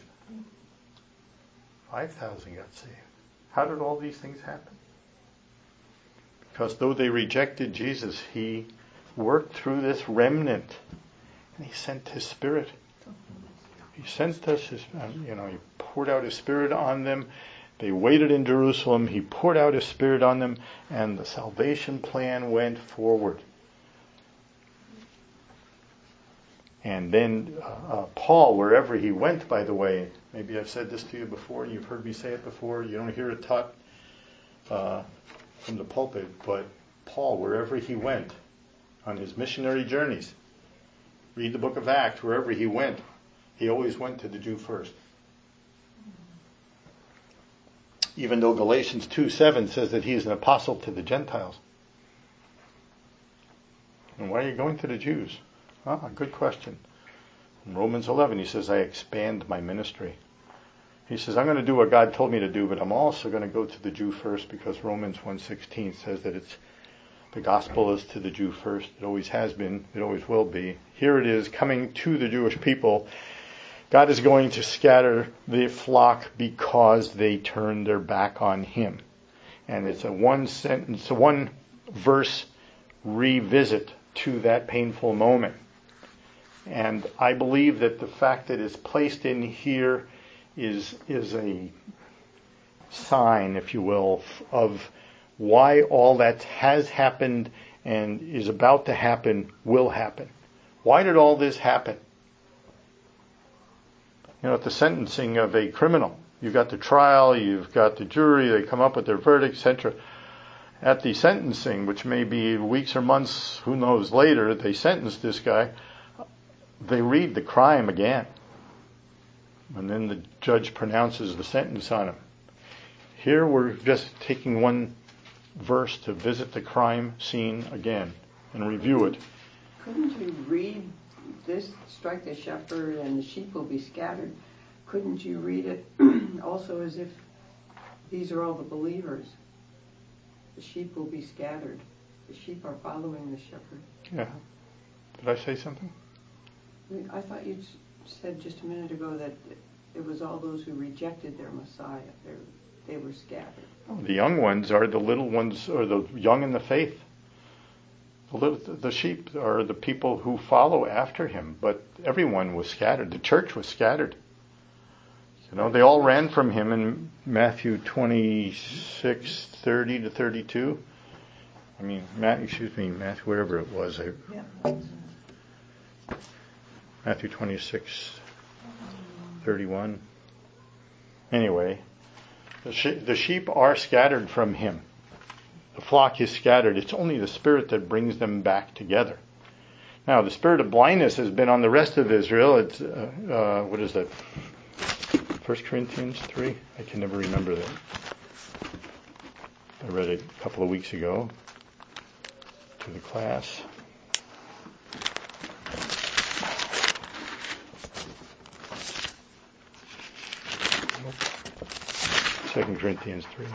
5,000 got saved. How did all these things happen? Because though they rejected Jesus, he worked through this remnant and he sent his Spirit. He sent us he poured out his Spirit on them. They waited in Jerusalem. He poured out his Spirit on them, and the salvation plan went forward. And then Paul, wherever he went, by the way, maybe I've said this to you before, and you've heard me say it before, you don't hear it taught from the pulpit, but Paul, wherever he went on his missionary journeys, read the book of Acts, wherever he went, he always went to the Jew first. Even though Galatians 2:7 says that he is an apostle to the Gentiles. And why are you going to the Jews? Good question. In Romans 11 he says, I expand my ministry. He says, I'm going to do what God told me to do, but I'm also going to go to the Jew first, because Romans 1:16 says that the gospel is to the Jew first. It always has been. It always will be. Here it is coming to the Jewish people. God is going to scatter the flock because they turned their back on him. And it's a one verse revisit to that painful moment. And I believe that the fact that it's placed in here is a sign, if you will, of why all that has happened and is about to happen will happen. Why did all this happen? At the sentencing of a criminal, you've got the trial, you've got the jury, they come up with their verdict, etc. At the sentencing, which may be weeks or months, who knows, later, they sentence this guy, they read the crime again. And then the judge pronounces the sentence on him. Here we're just taking one verse to visit the crime scene again and review it. Couldn't you read this, strike the shepherd and the sheep will be scattered? couldn't you read it also as if these are all the believers? The sheep will be scattered. The sheep are following the shepherd. Yeah. Did I say something? I thought you said just a minute ago that it was all those who rejected their Messiah. They were scattered. Oh, the young ones are the little ones, or the young in the faith. The sheep are the people who follow after him, but everyone was scattered. The church was scattered. They all ran from him in Matthew 26:30 to 32. Matthew, wherever it was. Matthew 26:31. Anyway, the sheep are scattered from him. The flock is scattered. It's only the Spirit that brings them back together. Now, the spirit of blindness has been on the rest of Israel. It's, what is that? 1 Corinthians 3? I can never remember that. I read it a couple of weeks ago to the class. Second Corinthians 3.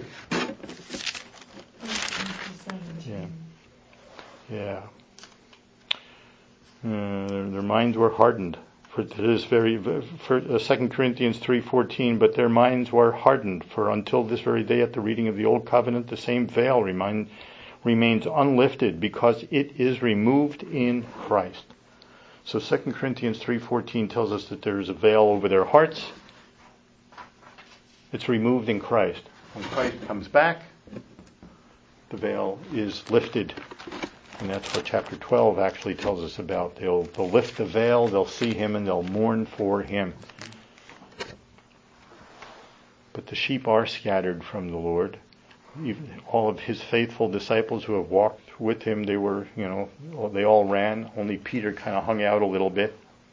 Yeah. Their minds were hardened. For 2 Corinthians 3:14, but their minds were hardened, for until this very day at the reading of the Old Covenant, the same veil remains unlifted, because it is removed in Christ. So 2 Corinthians 3:14 tells us that there is a veil over their hearts. It's removed in Christ. When Christ comes back, the veil is lifted. And that's what chapter 12 actually tells us about. They'll lift the veil, they'll see him, and they'll mourn for him. But the sheep are scattered from the Lord. Even all of his faithful disciples who have walked with him, they all ran. Only Peter kind of hung out a little bit.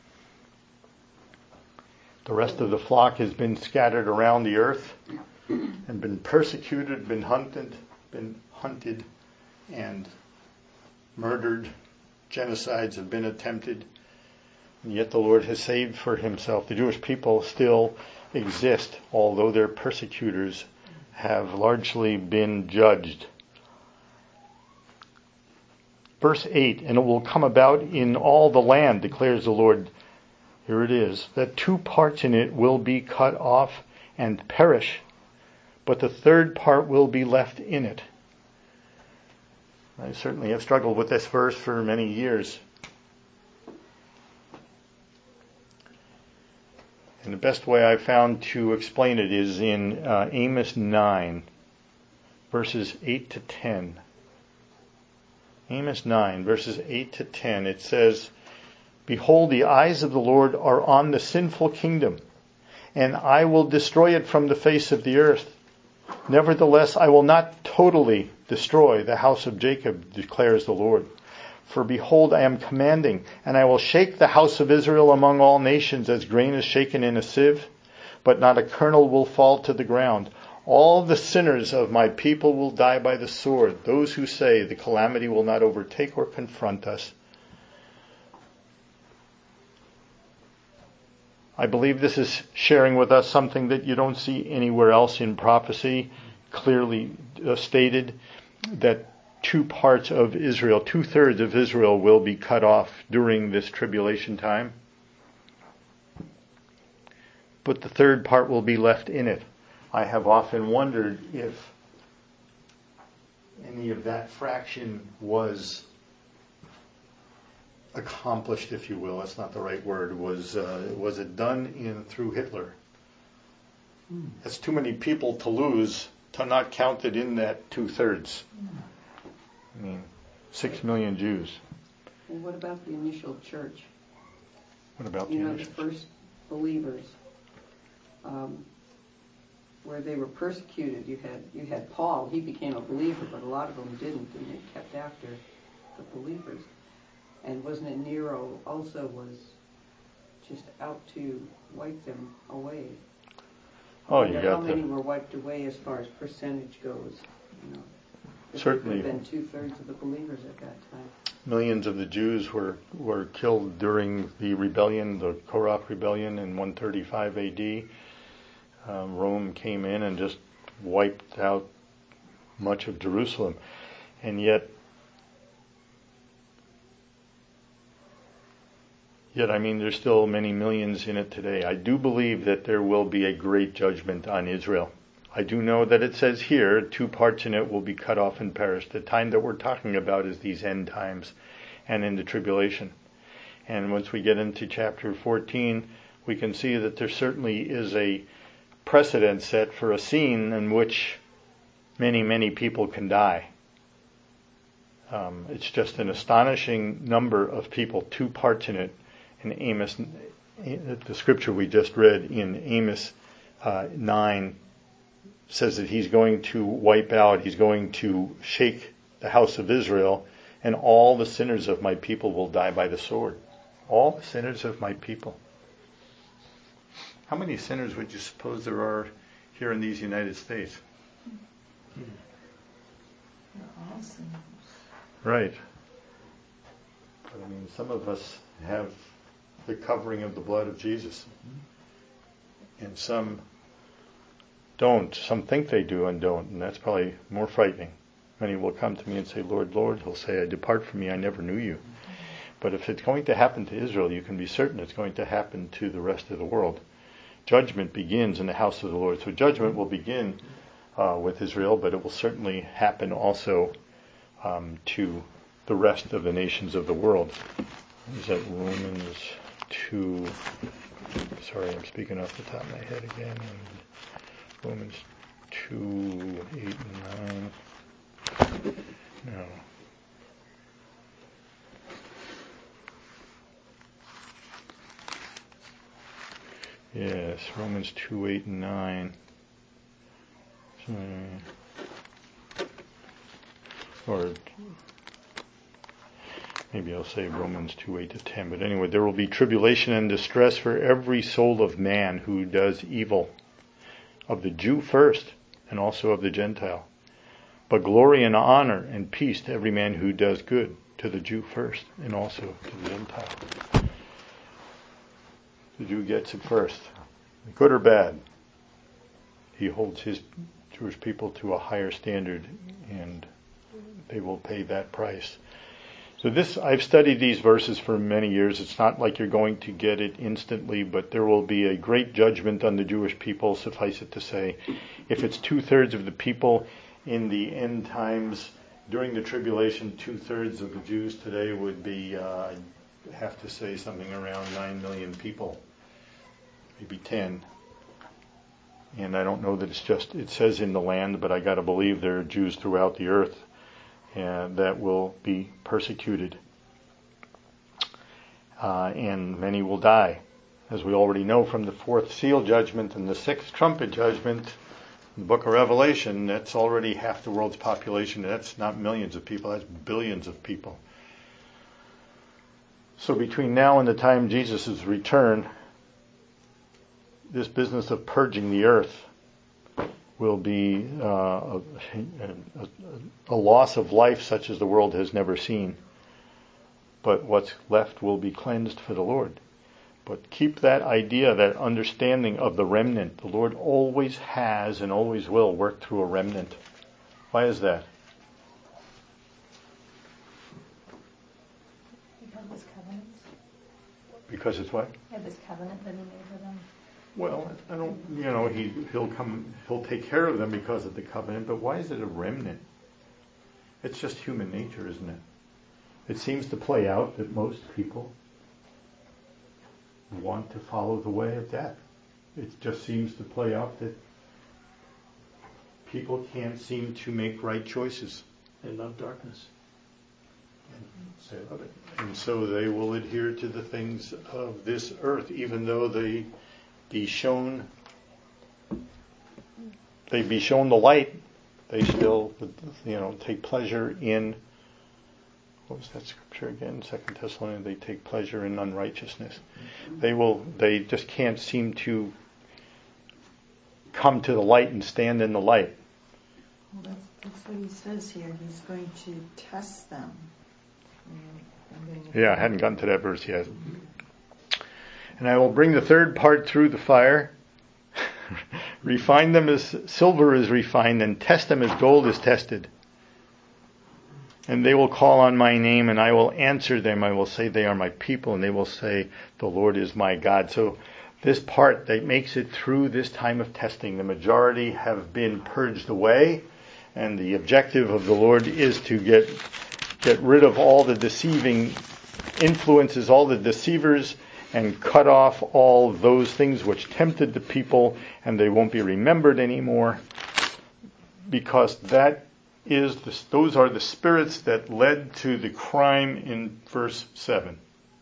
The rest of the flock has been scattered around the earth and been persecuted, been hunted, and murdered. Genocides have been attempted, and yet the Lord has saved for himself. The Jewish people still exist, although their persecutors have largely been judged. Verse 8, and it will come about in all the land, declares the Lord, here it is, that 2 parts in it will be cut off and perish, but the 3rd part will be left in it. I certainly have struggled with this verse for many years. And the best way I've found to explain it is in Amos 9, verses 8 to 10. Amos 9, verses 8 to 10, it says, behold, the eyes of the Lord are on the sinful kingdom, and I will destroy it from the face of the earth. Nevertheless, I will not totally destroy the house of Jacob, declares the Lord. For behold, I am commanding, and I will shake the house of Israel among all nations as grain is shaken in a sieve, but not a kernel will fall to the ground. All the sinners of my people will die by the sword, those who say the calamity will not overtake or confront us. I believe this is sharing with us something that you don't see anywhere else in prophecy, clearly stated, that 2 parts of Israel, 2/3 of Israel will be cut off during this tribulation time. But the 3rd part will be left in it. I have often wondered if any of that fraction was accomplished, if you will. That's not the right word. Was it done through Hitler? That's too many people to lose to not count it in that 2/3. 6 million Jews. Well, what about the initial church? What about the first believers, where they were persecuted? You had Paul. He became a believer, but a lot of them didn't, and they kept after the believers. And wasn't it Nero also was just out to wipe them away? Oh, How many were wiped away as far as percentage goes? certainly There have been 2/3 of the believers at that time. millions of the Jews were killed during the rebellion, the Korach rebellion in 135 AD. Rome came in and just wiped out much of Jerusalem. And yet, I mean, there's still many millions in it today. I do believe that there will be a great judgment on Israel. I do know that it says here, 2 parts in it will be cut off and perish. The time that we're talking about is these end times and in the tribulation. And once we get into chapter 14, we can see that there certainly is a precedent set for a scene in which many, many people can die. It's just an astonishing number of people, 2 parts in it. In Amos, the scripture we just read in Amos 9 says that he's going to wipe out, he's going to shake the house of Israel, and all the sinners of my people will die by the sword. All the sinners of my people. How many sinners would you suppose there are here in these United States? They're all sinners. Right. But I mean, some of us have the covering of the blood of Jesus. And some don't. Some think they do and don't. And that's probably more frightening. Many will come to me and say, Lord, Lord. He'll say, depart from me, I never knew you. But if it's going to happen to Israel, you can be certain it's going to happen to the rest of the world. Judgment begins in the house of the Lord. So judgment will begin with Israel, but it will certainly happen also to the rest of the nations of the world. Is that Romans 2? Sorry, I'm speaking off the top of my head again. Romans 2, 8 and 9. No. Yes, Romans 2, 8 and 9. Or maybe I'll say Romans 2, 8 to 10. But anyway, there will be tribulation and distress for every soul of man who does evil, of the Jew first, and also of the Gentile. But glory and honor and peace to every man who does good, to the Jew first, and also to the Gentile. The Jew gets it first, good or bad. He holds his Jewish people to a higher standard, and they will pay that price. So I've studied these verses for many years. It's not like you're going to get it instantly, but there will be a great judgment on the Jewish people, suffice it to say. If it's 2/3 of the people in the end times, during the tribulation, 2/3 of the Jews today would be, I have to say, something around 9 million people, maybe 10. And I don't know that it says in the land, but I got to believe there are Jews throughout the earth that will be persecuted. And many will die. As we already know from the 4th seal judgment and the 6th trumpet judgment, in the book of Revelation, that's already half the world's population. That's not millions of people, that's billions of people. So between now and the time Jesus' return, this business of purging the earth will be a loss of life such as the world has never seen. But what's left will be cleansed for the Lord. But keep that idea, that understanding of the remnant. The Lord always has and always will work through a remnant. Why is that? Because of his covenants. Because it's what? Yeah, this covenant that he made with them. Well, I don't, he'll take care of them because of the covenant, but why is it a remnant? It's just human nature, isn't it? It seems to play out that most people want to follow the way of death. It just seems to play out that people can't seem to make right choices. They love darkness. They love it. And so they will adhere to the things of this earth, even though they be shown the light. They still, take pleasure in, what was that scripture again? 2 Thessalonians, they take pleasure in unrighteousness. They just can't seem to come to the light and stand in the light. Well, that's That's what he says here. He's going to test them. Yeah, I hadn't gotten to that verse yet. And I will bring the third part through the fire, refine them as silver is refined, and test them as gold is tested. And they will call on my name, and I will answer them. I will say they are my people, and they will say the Lord is my God. So this part that makes it through this time of testing, the majority have been purged away, and the objective of the Lord is to get rid of all the deceiving influences, all the deceivers, and cut off all those things which tempted the people, and they won't be remembered anymore, because those are the spirits that led to the crime in verse 7.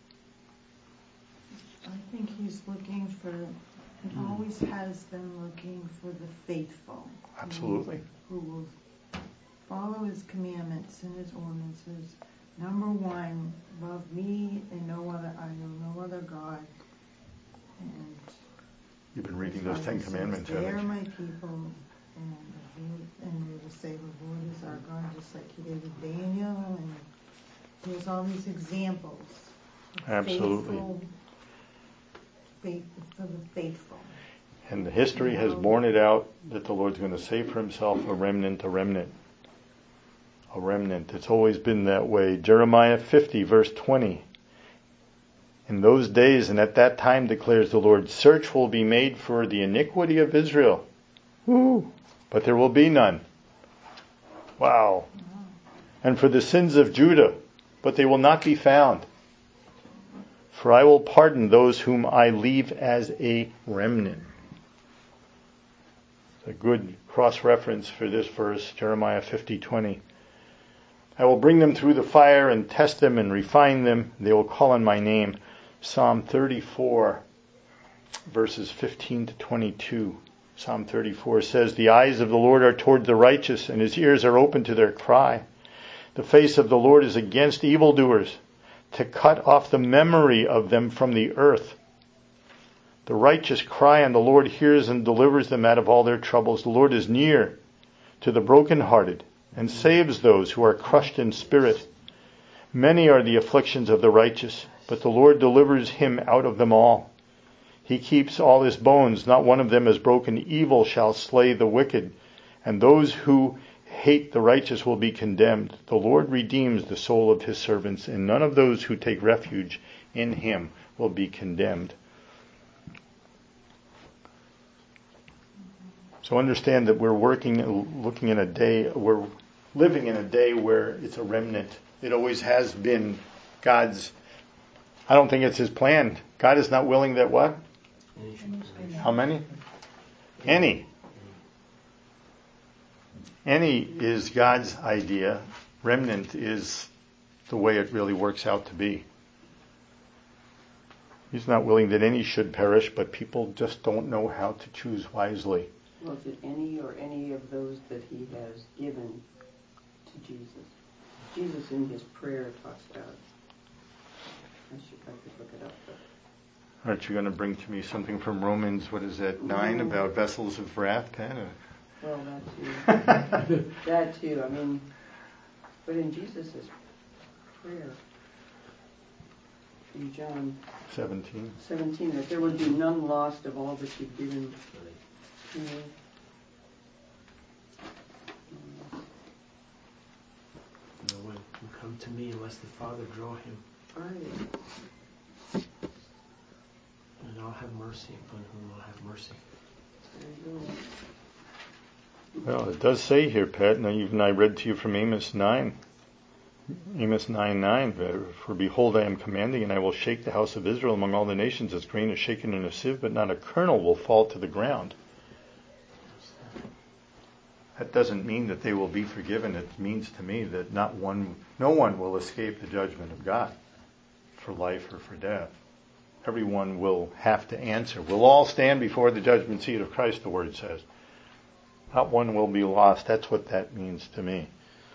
I think he's looking for, and always has been looking for the faithful. Absolutely. Who will follow his commandments and his ordinances. Number one, love me and no other. I know no other God. And You've been reading those 10 Commandments, they haven't are you? my people, and we will say the Lord is our God, just like he did with Daniel. And there's all these examples. Absolutely. For the faithful. And the history has borne it out that the Lord's going to save for himself a remnant. A remnant. It's always been that way. Jeremiah 50, verse 20. In those days and at that time, declares the Lord, search will be made for the iniquity of Israel. Woo! But there will be none. Wow. And for the sins of Judah, but they will not be found. For I will pardon those whom I leave as a remnant. A good cross-reference for this verse, Jeremiah 50:20. I will bring them through the fire and test them and refine them. They will call on my name. Psalm 34, verses 15 to 22. Psalm 34 says, the eyes of the Lord are toward the righteous, and his ears are open to their cry. The face of the Lord is against evildoers, to cut off the memory of them from the earth. The righteous cry, and the Lord hears and delivers them out of all their troubles. The Lord is near to the brokenhearted and saves those who are crushed in spirit. Many are the afflictions of the righteous, but the Lord delivers him out of them all. He keeps all his bones, not one of them is broken. Evil shall slay the wicked, and those who hate the righteous will be condemned. The Lord redeems the soul of his servants, and none of those who take refuge in him will be condemned. So understand that we're living in a day where it's a remnant. It always has been God's. I don't think it's his plan. God is not willing that what? How many? Any. Any is God's idea. Remnant is the way it really works out to be. He's not willing that any should perish, but people just don't know how to choose wisely. Well, is it any or any of those that he has given to Jesus? Jesus in his prayer talks about it. I could look it up. But Aren't you going to bring to me something from Romans, 9, about vessels of wrath, Pat? Well, that too. That too. I mean, but in Jesus' prayer, in John 17, that there would be none lost of all that you've given. No one can come to me unless the Father draw him, Right. and I'll have mercy upon whom I'll have mercy. There you go. Well, it does say here, Pat, and even I read to you from Amos 9. Amos 9:9. For behold, I am commanding, and I will shake the house of Israel among all the nations as grain is shaken in a sieve, but not a kernel will fall to the ground. That doesn't mean that they will be forgiven. It means to me that no one will escape the judgment of God for life or for death. Everyone will have to answer. We'll all stand before the judgment seat of Christ, the Word says. Not one will be lost. That's what that means to me.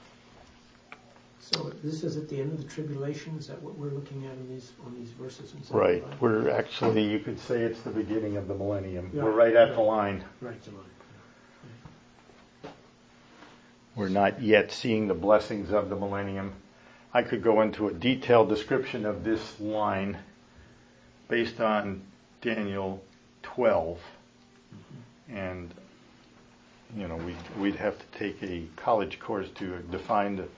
So this is at the end of the tribulation. Is that what we're looking at on these verses? Right. We're actually, you could say it's the beginning of the millennium. Yeah. We're right at the line. Right, the line. We're not yet seeing the blessings of the millennium. I could go into a detailed description of this line based on Daniel 12. And, we'd have to take a college course to define the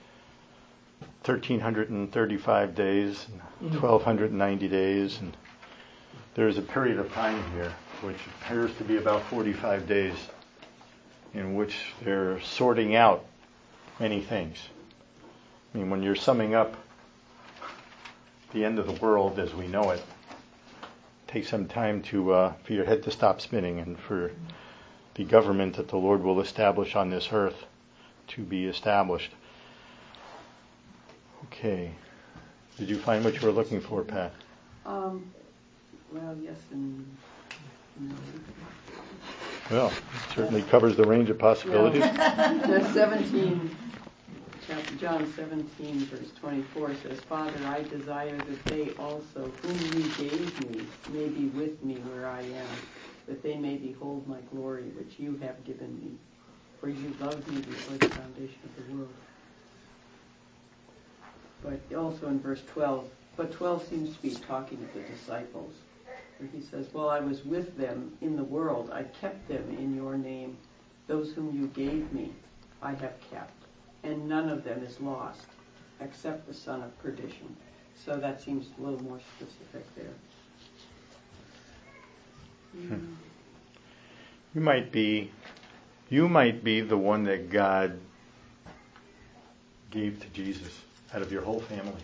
1,335 days, 1,290 days, and there's a period of time here which appears to be about 45 days in which they're sorting out many things. I mean, when you're summing up the end of the world as we know it, take some time for your head to stop spinning and for the government that the Lord will establish on this earth to be established. Okay. Did you find what you were looking for, Pat? Well, yes and no. Well, it certainly covers the range of possibilities. John 17, verse 24 says, Father, I desire that they also, whom you gave me, may be with me where I am, that they may behold my glory, which you have given me. For you loved me before the foundation of the world. But also in verse 12, but 12 seems to be talking to the disciples. Where he says, well, I was with them in the world. I kept them in your name. Those whom you gave me, I have kept. And none of them is lost, except the son of perdition. So that seems a little more specific there. You might be the one that God gave to Jesus out of your whole family.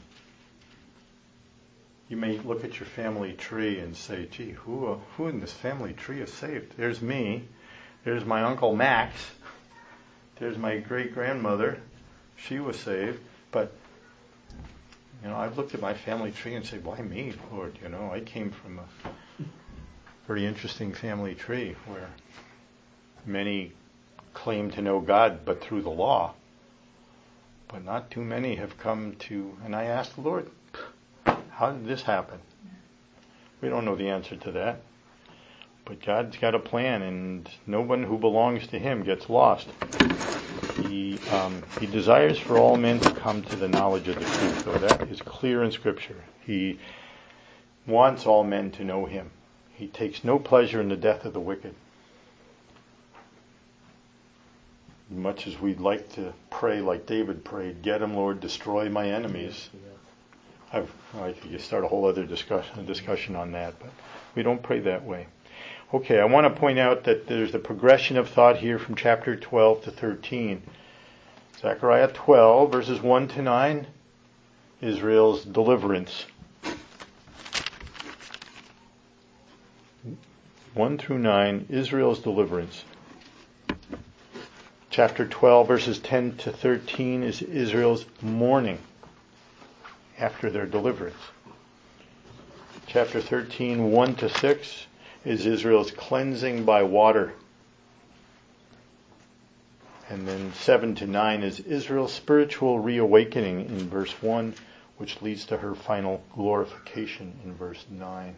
You may look at your family tree and say, gee, who in this family tree is saved? There's me. There's my Uncle Max. There's my great-grandmother. She was saved. But, I've looked at my family tree and said, why me, Lord? I came from a very interesting family tree where many claim to know God, but through the law. But not too many have come to, and I asked the Lord, how did this happen? We don't know the answer to that. But God's got a plan, and no one who belongs to Him gets lost. He desires for all men to come to the knowledge of the truth. So that is clear in Scripture. He wants all men to know Him. He takes no pleasure in the death of the wicked. Much as we'd like to pray like David prayed, get him, Lord, destroy my enemies. I could just start a whole other discussion on that, but we don't pray that way. Okay, I want to point out that there's a progression of thought here from chapter 12 to 13. Zechariah 12, verses 1 to 9, Israel's deliverance. 1 through 9, Israel's deliverance. Chapter 12, verses 10 to 13 is Israel's mourning after their deliverance. Chapter 13, 1 to 6 is Israel's cleansing by water. And then 7 to 9 is Israel's spiritual reawakening in verse 1, which leads to her final glorification in verse 9.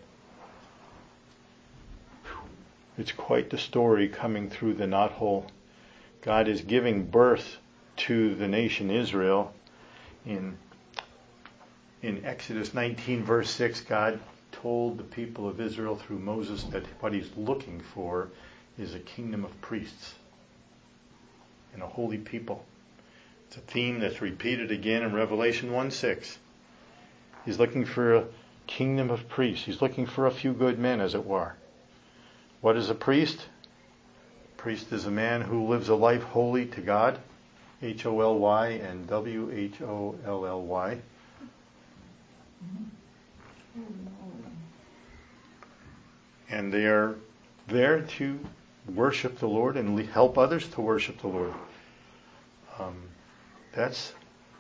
It's quite the story coming through the knothole. God is giving birth to the nation Israel. In Exodus 19, verse 6, God told the people of Israel through Moses that what He's looking for is a kingdom of priests and a holy people. It's a theme that's repeated again in Revelation 1:6. He's looking for a kingdom of priests. He's looking for a few good men, as it were. What is a priest? A priest is a man who lives a life holy to God, Holy and Wholly. And they are there to worship the Lord and help others to worship the Lord. That's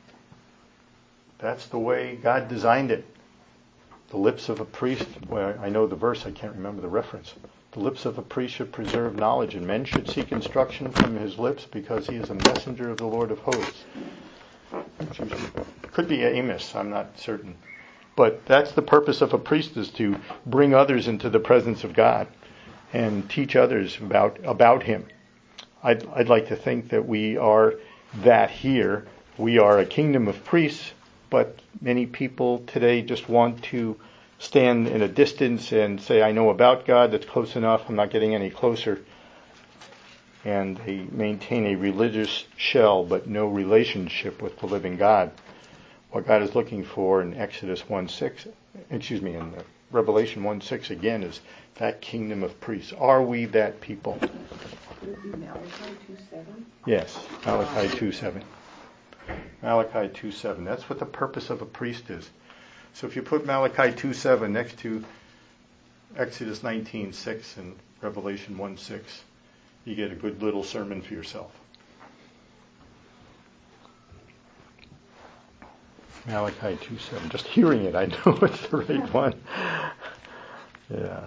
the way God designed it. The lips of a priest, well, I know the verse, I can't remember the reference. The lips of a priest should preserve knowledge, and men should seek instruction from his lips because he is a messenger of the Lord of hosts. Could be Amos, I'm not certain. But that's the purpose of a priest, is to bring others into the presence of God and teach others about Him. I'd like to think that we are that here. We are a kingdom of priests, but many people today just want to stand in a distance and say, I know about God, that's close enough, I'm not getting any closer. And they maintain a religious shell, but no relationship with the living God. What God is looking for in Exodus 1:6, in Revelation 1:6 again, is that kingdom of priests. Are we that people? Would it be Malachi 2:7? Yes, Malachi 2:7. Malachi 2:7. That's what the purpose of a priest is. So if you put Malachi 2:7 next to Exodus 19:6 and Revelation 1:6, you get a good little sermon for yourself. Malachi 2:7. Just hearing it, I know it's the right one. Yeah.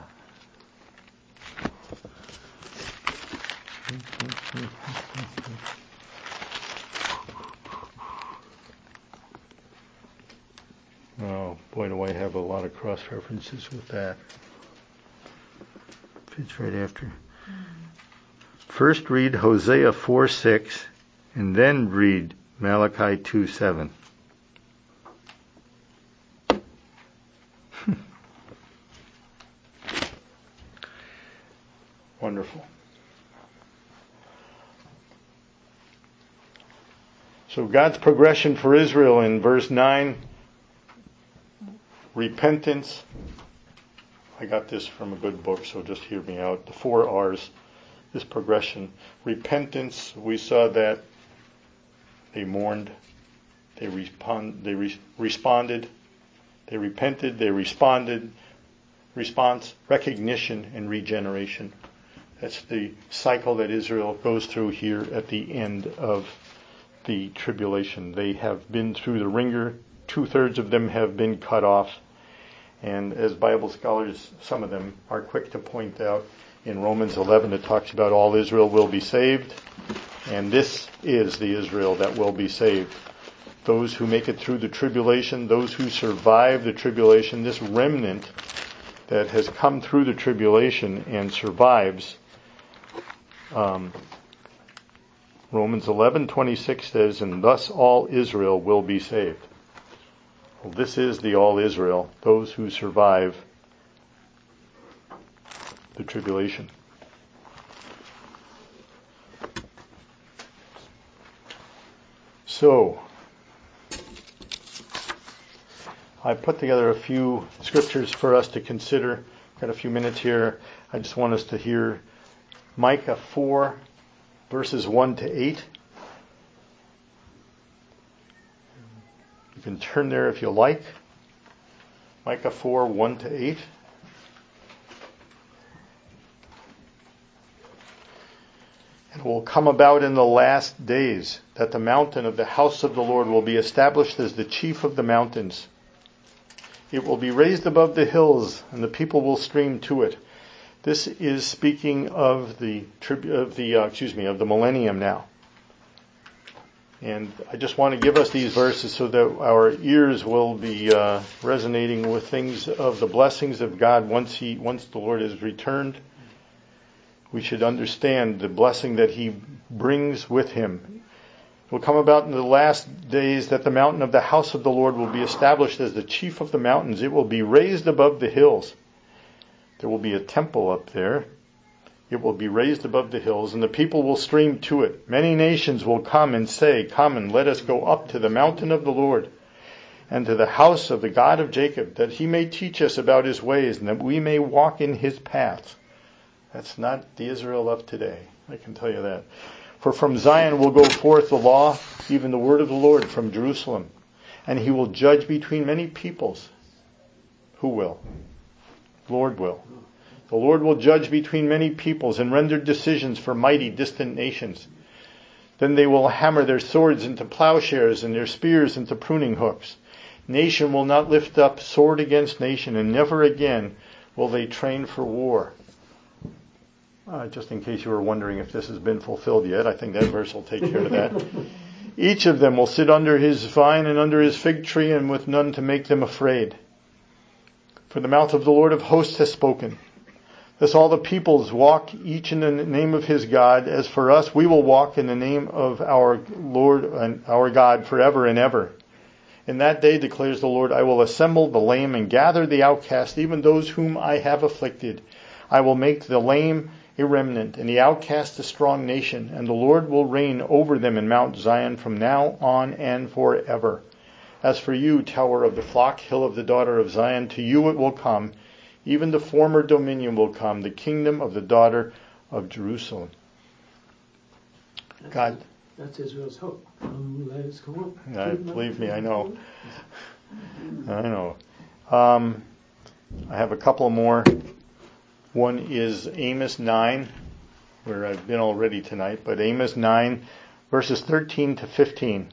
Oh, boy, do I have a lot of cross-references with that. It's right after. First read Hosea 4:6, and then read Malachi 2:7. Wonderful. So God's progression for Israel in verse 9, repentance. I got this from a good book, so just hear me out. The 4 R's, this progression. Repentance, we saw that they mourned, they responded, they repented, they responded, response, recognition, and regeneration. That's the cycle that Israel goes through here at the end of the tribulation. They have been through the ringer. 2/3 of them have been cut off. And as Bible scholars, some of them are quick to point out, in Romans 11 it talks about all Israel will be saved. And this is the Israel that will be saved. Those who make it through the tribulation, those who survive the tribulation, this remnant that has come through the tribulation and survives. Romans 11:26 says, and thus all Israel will be saved. Well, this is the all Israel, those who survive the tribulation. So, I put together a few scriptures for us to consider. Got a few minutes here. I just want us to hear Micah 4, verses 1 to 8. You can turn there if you like. Micah 4, 1 to 8. It will come about in the last days that the mountain of the house of the Lord will be established as the chief of the mountains. It will be raised above the hills, and the people will stream to it. This is speaking of the millennium now. And I just want to give us these verses so that our ears will be resonating with things of the blessings of God once the Lord is returned. We should understand the blessing that He brings with Him. It will come about in the last days that the mountain of the house of the Lord will be established as the chief of the mountains. It will be raised above the hills. There will be a temple up there. It will be raised above the hills, and the people will stream to it. Many nations will come and say, come and let us go up to the mountain of the Lord and to the house of the God of Jacob, that He may teach us about His ways and that we may walk in His paths. That's not the Israel of today, I can tell you that. For from Zion will go forth the law, even the word of the Lord from Jerusalem. And He will judge between many peoples. Who will? The Lord will. The Lord will judge between many peoples and render decisions for mighty distant nations. Then they will hammer their swords into plowshares and their spears into pruning hooks. Nation will not lift up sword against nation, and never again will they train for war. Just in case you were wondering if this has been fulfilled yet, I think that verse will take care of that. Each of them will sit under his vine and under his fig tree, and with none to make them afraid. For the mouth of the Lord of hosts has spoken. Thus all the peoples walk each in the name of his God. As for us, we will walk in the name of our Lord and our God forever and ever. In that day, declares the Lord, I will assemble the lame and gather the outcast, even those whom I have afflicted. I will make the lame a remnant, and the outcast a strong nation, and the Lord will reign over them in Mount Zion from now on and forever. As for you, tower of the flock, hill of the daughter of Zion, to you it will come, even the former dominion will come, the kingdom of the daughter of Jerusalem. God. That's Israel's hope. Come, let us come up. Believe me, I know. I know. I have a couple more. One is Amos 9, where I've been already tonight, but Amos 9, verses 13 to 15.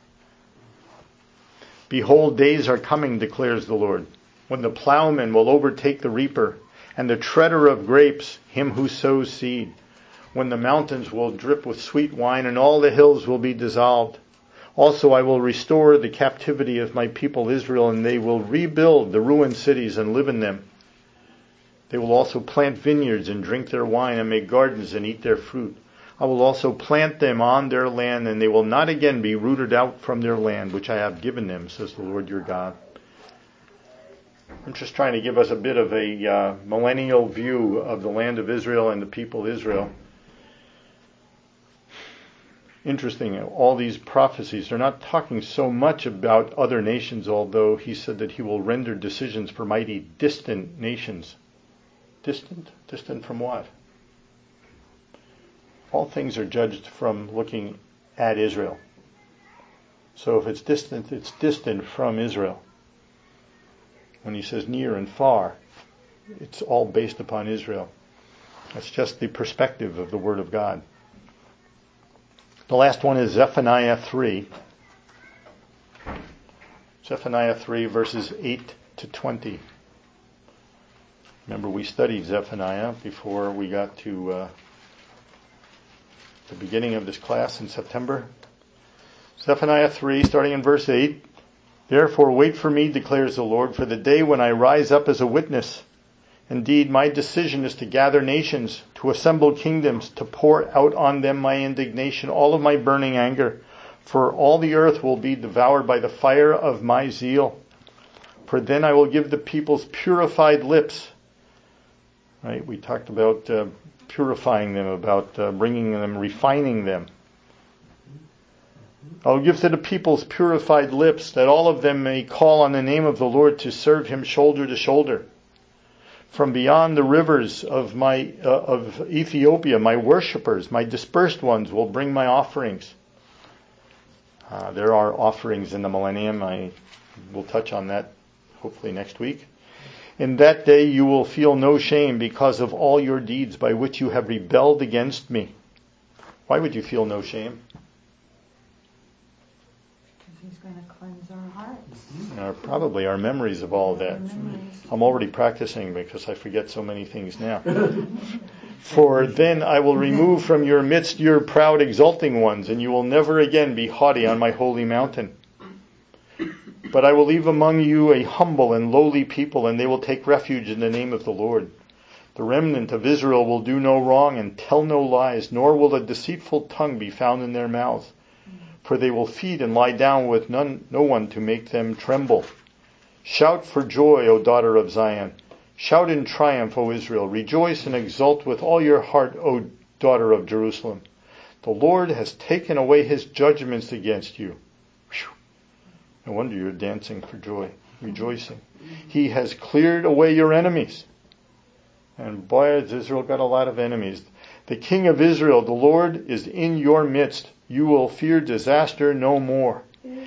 Behold, days are coming, declares the Lord, when the plowman will overtake the reaper, and the treader of grapes, him who sows seed. When the mountains will drip with sweet wine, and all the hills will be dissolved. Also I will restore the captivity of my people Israel, and they will rebuild the ruined cities and live in them. They will also plant vineyards and drink their wine, and make gardens and eat their fruit. I will also plant them on their land, and they will not again be rooted out from their land, which I have given them, says the Lord your God. I'm just trying to give us a bit of a millennial view of the land of Israel and the people of Israel. Interesting, all these prophecies, they're not talking so much about other nations, although he said that he will render decisions for mighty distant nations. Distant? Distant from what? All things are judged from looking at Israel. So if it's distant from Israel. When he says near and far, it's all based upon Israel. That's just the perspective of the Word of God. The last one is Zephaniah 3. Zephaniah 3, verses 8 to 20. Remember, we studied Zephaniah before we got to the beginning of this class in September. Zephaniah 3, starting in verse 8. Therefore wait for me, declares the Lord, for the day when I rise up as a witness. Indeed, my decision is to gather nations, to assemble kingdoms, to pour out on them my indignation, all of my burning anger. For all the earth will be devoured by the fire of my zeal. For then I will give the peoples purified lips. Right? We talked about purifying them, about bringing them, refining them. I will give to the peoples purified lips, that all of them may call on the name of the Lord to serve him shoulder to shoulder. From beyond the rivers of Ethiopia, my worshippers, my dispersed ones, will bring my offerings. There are offerings in the millennium. I will touch on that hopefully next week. In that day you will feel no shame because of all your deeds by which you have rebelled against me. Why would you feel no shame? Because he's going to cleanse our hearts. Probably our memories of all that. I'm already practicing because I forget so many things now. For then I will remove from your midst your proud exulting ones, and you will never again be haughty on my holy mountain. But I will leave among you a humble and lowly people, and they will take refuge in the name of the Lord. The remnant of Israel will do no wrong and tell no lies, nor will a deceitful tongue be found in their mouths. For they will feed and lie down with no one to make them tremble. Shout for joy, O daughter of Zion. Shout in triumph, O Israel. Rejoice and exult with all your heart, O daughter of Jerusalem. The Lord has taken away his judgments against you. Whew. No wonder you're dancing for joy, rejoicing. He has cleared away your enemies. And boy, has Israel got a lot of enemies. The King of Israel, the Lord, is in your midst. You will fear disaster no more.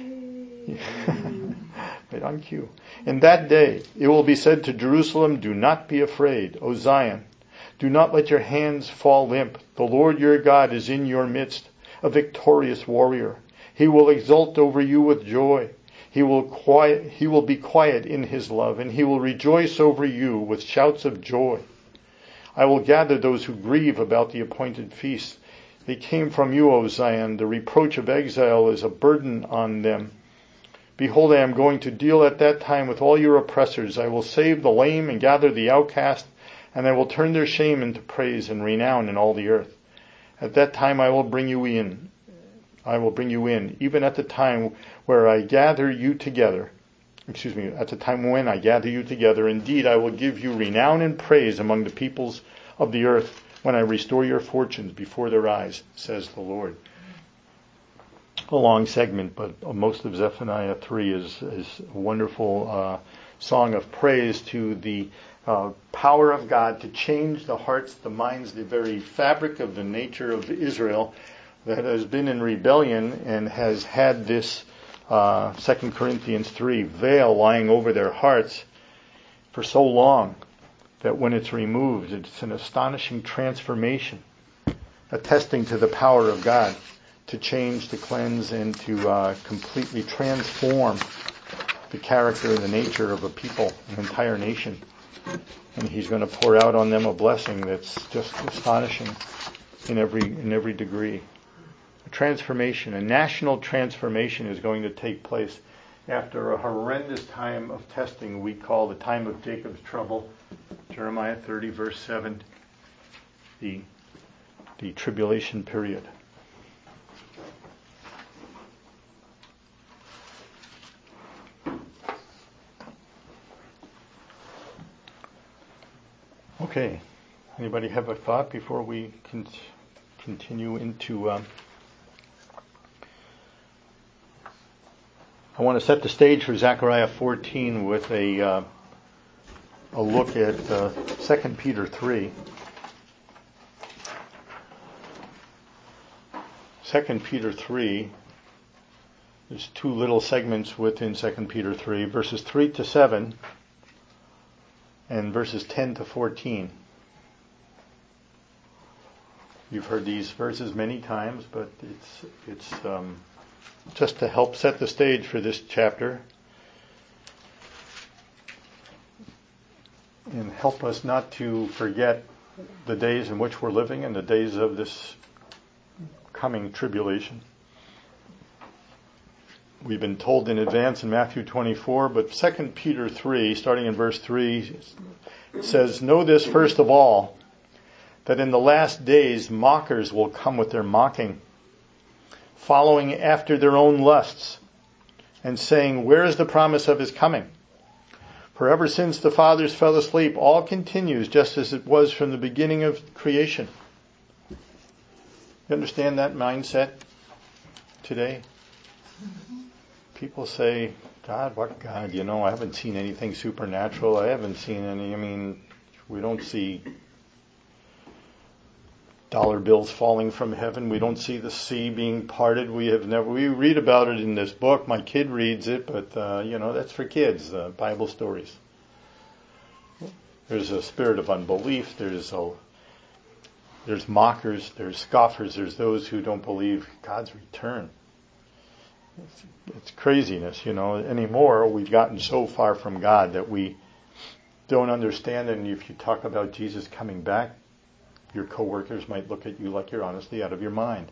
Right on cue. In that day, it will be said to Jerusalem, do not be afraid, O Zion. Do not let your hands fall limp. The Lord your God is in your midst, a victorious warrior. He will exult over you with joy. He will be quiet in his love, and he will rejoice over you with shouts of joy. I will gather those who grieve about the appointed feasts. They came from you, O Zion. The reproach of exile is a burden on them. Behold, I am going to deal at that time with all your oppressors. I will save the lame and gather the outcast, and I will turn their shame into praise and renown in all the earth. At that time I will bring you in. I will bring you in, even at the time where I gather you together. At the time when I gather you together, indeed I will give you renown and praise among the peoples of the earth when I restore your fortunes before their eyes, says the Lord. A long segment, but most of Zephaniah 3 is a wonderful song of praise to the power of God to change the hearts, the minds, the very fabric of the nature of Israel that has been in rebellion and has had this 2 Corinthians 3 veil lying over their hearts for so long that when it's removed, it's an astonishing transformation, attesting to the power of God to change, to cleanse, and to completely transform the character and the nature of a people, an entire nation. And He's going to pour out on them a blessing that's just astonishing in every degree. A transformation, a national transformation is going to take place after a horrendous time of testing we call the time of Jacob's trouble. Jeremiah 30 verse 7, the tribulation period. Okay, anybody have a thought before we continue into... I want to set the stage for Zechariah 14 with a look at 2 Peter 3. 2 Peter 3, there's two little segments within 2 Peter 3, verses 3 to 7 and verses 10 to 14. You've heard these verses many times, but it's just to help set the stage for this chapter and help us not to forget the days in which we're living and the days of this coming tribulation. We've been told in advance in Matthew 24, but 2 Peter 3, starting in verse 3, says, "Know this first of all, that in the last days mockers will come with their mocking, following after their own lusts, and saying, 'Where is the promise of His coming?' For ever since the fathers fell asleep, all continues just as it was from the beginning of creation." You understand that mindset today? People say, "God, what God? I haven't seen anything supernatural. I haven't seen any, we don't see dollar bills falling from heaven. We don't see the sea being parted. We read about it in this book. My kid reads it, but, that's for kids, Bible stories." There's a spirit of unbelief. There's mockers. There's scoffers. There's those who don't believe God's return. It's craziness, anymore. We've gotten so far from God that we don't understand. And if you talk about Jesus coming back, your coworkers might look at you like you're honestly out of your mind.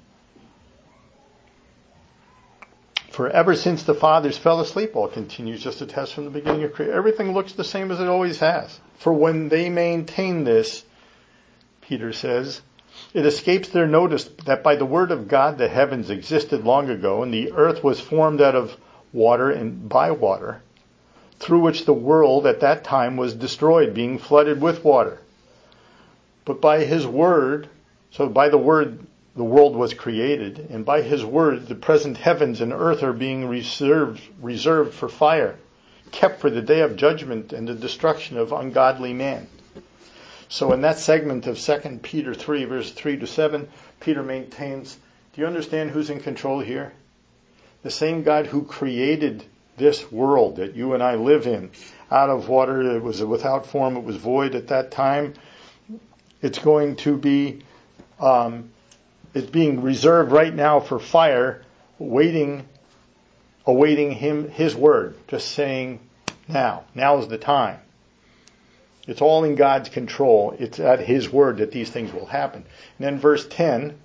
For ever since the fathers fell asleep, all continues just a test from the beginning of creation. Everything looks the same as it always has. For when they maintain this, Peter says, it escapes their notice that by the word of God the heavens existed long ago, and the earth was formed out of water and by water, through which the world at that time was destroyed, being flooded with water. But by His word, so by the word the world was created, and by His word the present heavens and earth are being reserved for fire, kept for the day of judgment and the destruction of ungodly man. So in that segment of 2 Peter 3, verse 3 to 7, Peter maintains, do you understand who's in control here? The same God who created this world that you and I live in, out of water, it was without form, it was void at that time. It's going to be, it's being reserved right now for fire, awaiting His word, just saying, now is the time. It's all in God's control. It's at His word that these things will happen. And then verse 10,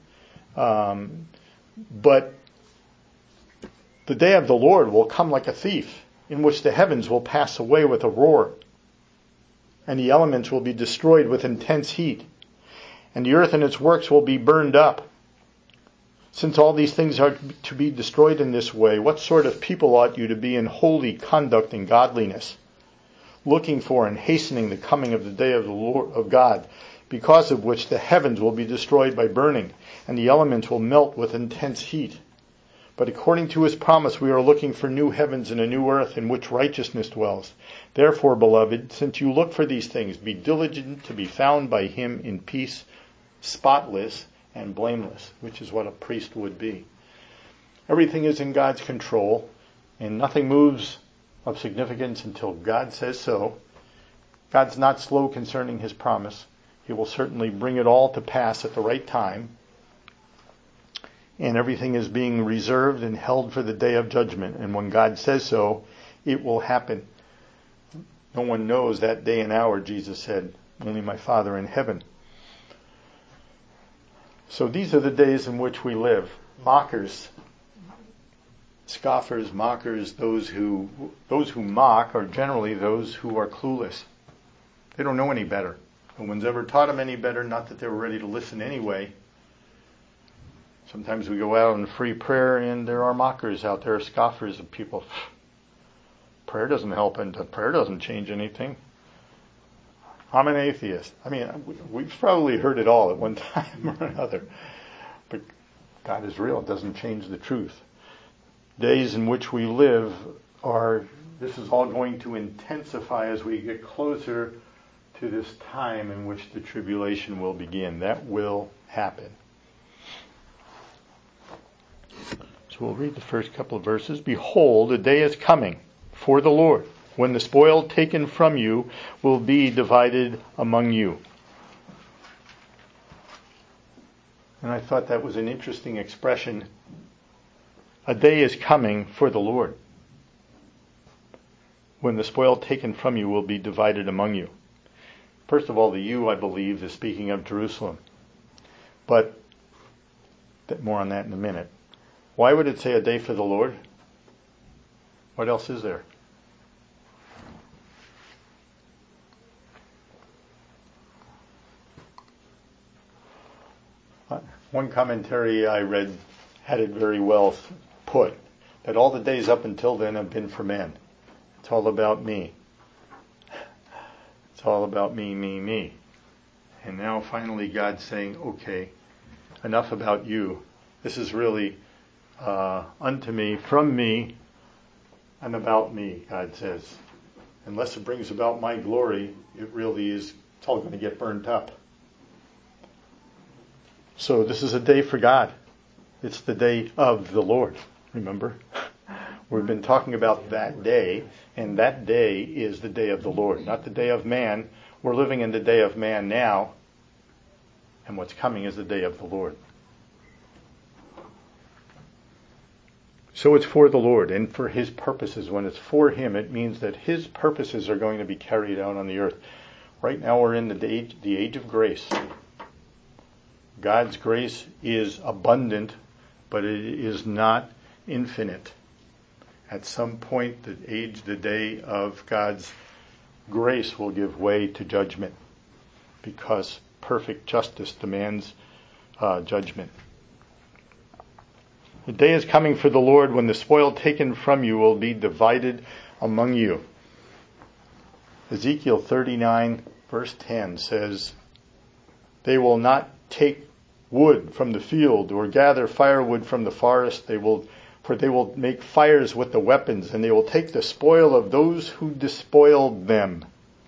but the day of the Lord will come like a thief, in which the heavens will pass away with a roar, and the elements will be destroyed with intense heat, and the earth and its works will be burned up. Since all these things are to be destroyed in this way, what sort of people ought you to be in holy conduct and godliness, looking for and hastening the coming of the day of the Lord of God, because of which the heavens will be destroyed by burning, and the elements will melt with intense heat. But according to his promise, we are looking for new heavens and a new earth in which righteousness dwells. Therefore, beloved, since you look for these things, be diligent to be found by him in peace, spotless and blameless, which is what a priest would be. Everything is in God's control, and nothing moves of significance until God says so. God's not slow concerning his promise. He will certainly bring it all to pass at the right time. And everything is being reserved and held for the day of judgment. And when God says so, it will happen. No one knows that day and hour, Jesus said, only my Father in heaven. So these are the days in which we live. Mockers, scoffers, mockers, those who mock are generally those who are clueless. They don't know any better. No one's ever taught them any better, not that they were ready to listen anyway. Sometimes we go out in free prayer and there are mockers out there, scoffers of people. Prayer doesn't help and prayer doesn't change anything. I'm an atheist. I mean, we've probably heard it all at one time or another. But God is real. It doesn't change the truth. Days in which we live this is all going to intensify as we get closer to this time in which the tribulation will begin. That will happen. So we'll read the first couple of verses. Behold, a day is coming for the Lord, when the spoil taken from you will be divided among you. And I thought that was an interesting expression. A day is coming for the Lord, when the spoil taken from you will be divided among you. First of all, the you, I believe, is speaking of Jerusalem. But more on that in a minute. Why would it say a day for the Lord? What else is there? One commentary I read had it very well put, that all the days up until then have been for men. It's all about me. It's all about me, me, me. And now finally God's saying, okay, enough about you. This is really unto me, from me, and about me, God says. Unless it brings about my glory, it really is, it's all going to get burnt up. So this is a day for God. It's the day of the Lord, remember? We've been talking about that day, and that day is the day of the Lord, not the day of man. We're living in the day of man now, and what's coming is the day of the Lord. So it's for the Lord and for his purposes. When it's for him, it means that his purposes are going to be carried out on the earth. Right now we're in the age of grace. God's grace is abundant, but it is not infinite. At some point, the day of God's grace will give way to judgment, because perfect justice demands judgment. The day is coming for the Lord when the spoil taken from you will be divided among you. Ezekiel 39 verse 10 says, they will not take wood from the field or gather firewood from the forest. For they will make fires with the weapons, and they will take the spoil of those who despoiled them,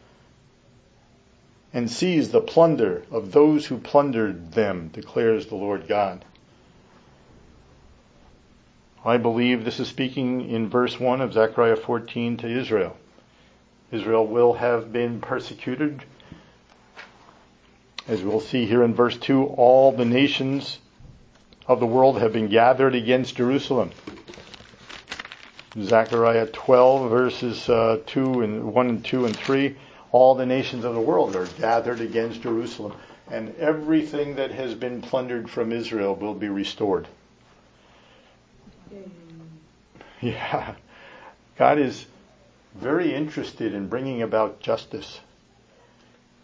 and seize the plunder of those who plundered them, declares the Lord God. I believe this is speaking in verse 1 of Zechariah 14 to Israel. Israel will have been persecuted. As we'll see here in verse 2, all the nations of the world have been gathered against Jerusalem. Zechariah 12 verses 1 and 2 and 3, all the nations of the world are gathered against Jerusalem, and everything that has been plundered from Israel will be restored. Yeah, God is very interested in bringing about justice.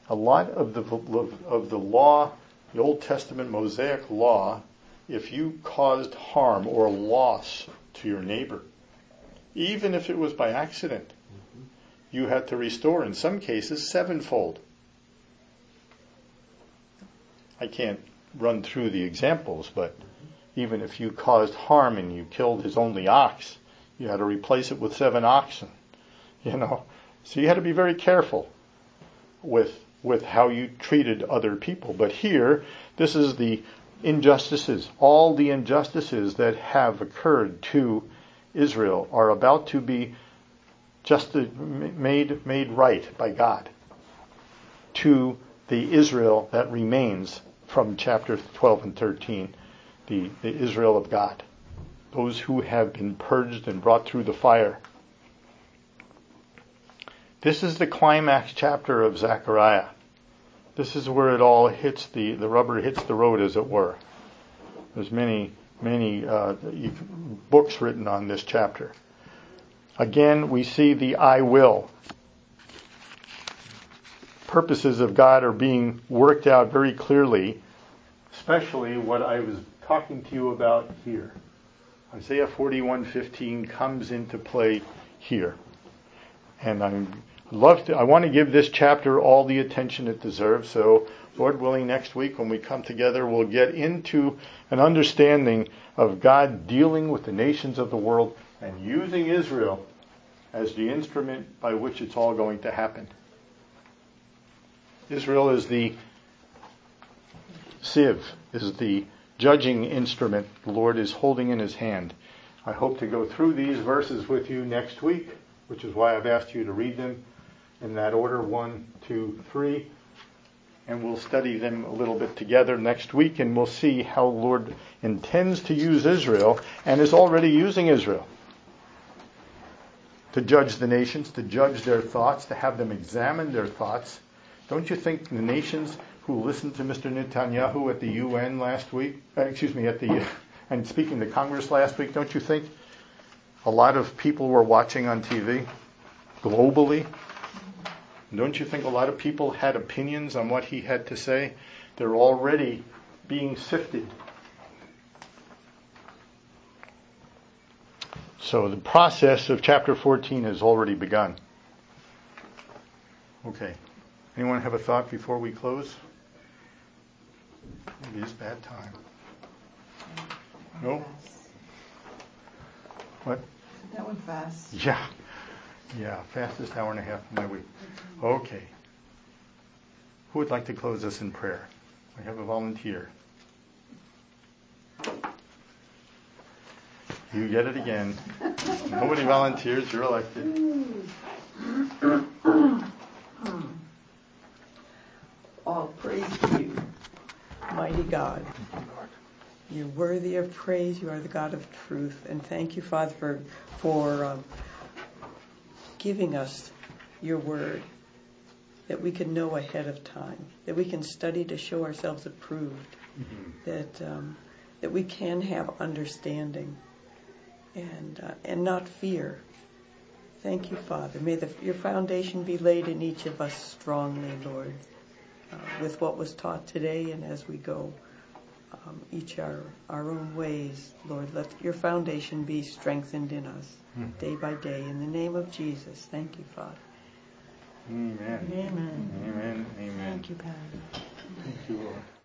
a lot of the law, the Old Testament Mosaic law, if you caused harm or loss to your neighbor, even if it was by accident, you had to restore, in some cases, sevenfold. I can't run through the examples, but even if you caused harm and you killed his only ox, you had to replace it with 7 oxen. So you had to be very careful with how you treated other people. But here, this is the injustices. All the injustices that have occurred to Israel are about to be just made right by God to the Israel that remains from chapter 12 and 13, the Israel of God, those who have been purged and brought through the fire. This is the climax chapter of Zechariah. This is where it all hits the rubber hits the road, as it were. There's many books written on this chapter. Again, we see the I will. Purposes of God are being worked out very clearly, especially what I was talking to you about here. Isaiah 41:15 comes into play here. And I want to give this chapter all the attention it deserves. So, Lord willing, next week when we come together, we'll get into an understanding of God dealing with the nations of the world and using Israel as the instrument by which it's all going to happen. Israel is the sieve, is the judging instrument the Lord is holding in his hand. I hope to go through these verses with you next week, which is why I've asked you to read them in that order, 1, 2, 3. And we'll study them a little bit together next week, and we'll see how the Lord intends to use Israel and is already using Israel to judge the nations, to judge their thoughts, to have them examine their thoughts. Don't you think the nations who listened to Mr. Netanyahu at the UN last week, and speaking to Congress last week, don't you think a lot of people were watching on TV globally? Don't you think a lot of people had opinions on what he had to say? They're already being sifted. So the process of chapter 14 has already begun. Okay. Anyone have a thought before we close? Maybe it's bad time. No? What? That went fast. Yeah, fastest hour and a half of my week. Okay. Who would like to close us in prayer? I have a volunteer. You get it again. Nobody volunteers, you're elected. All praise to you, mighty God. You're worthy of praise. You are the God of truth. And thank you, Father, for giving us your word that we can know ahead of time, that we can study to show ourselves approved, that we can have understanding and not fear. Thank you, Father. May your foundation be laid in each of us strongly, Lord, with what was taught today and as we go each our own ways, Lord. Let your foundation be strengthened in us day by day. In the name of Jesus, thank you, Father. Amen. Amen. Amen. Amen. Thank you, Patty. Thank you, Lord.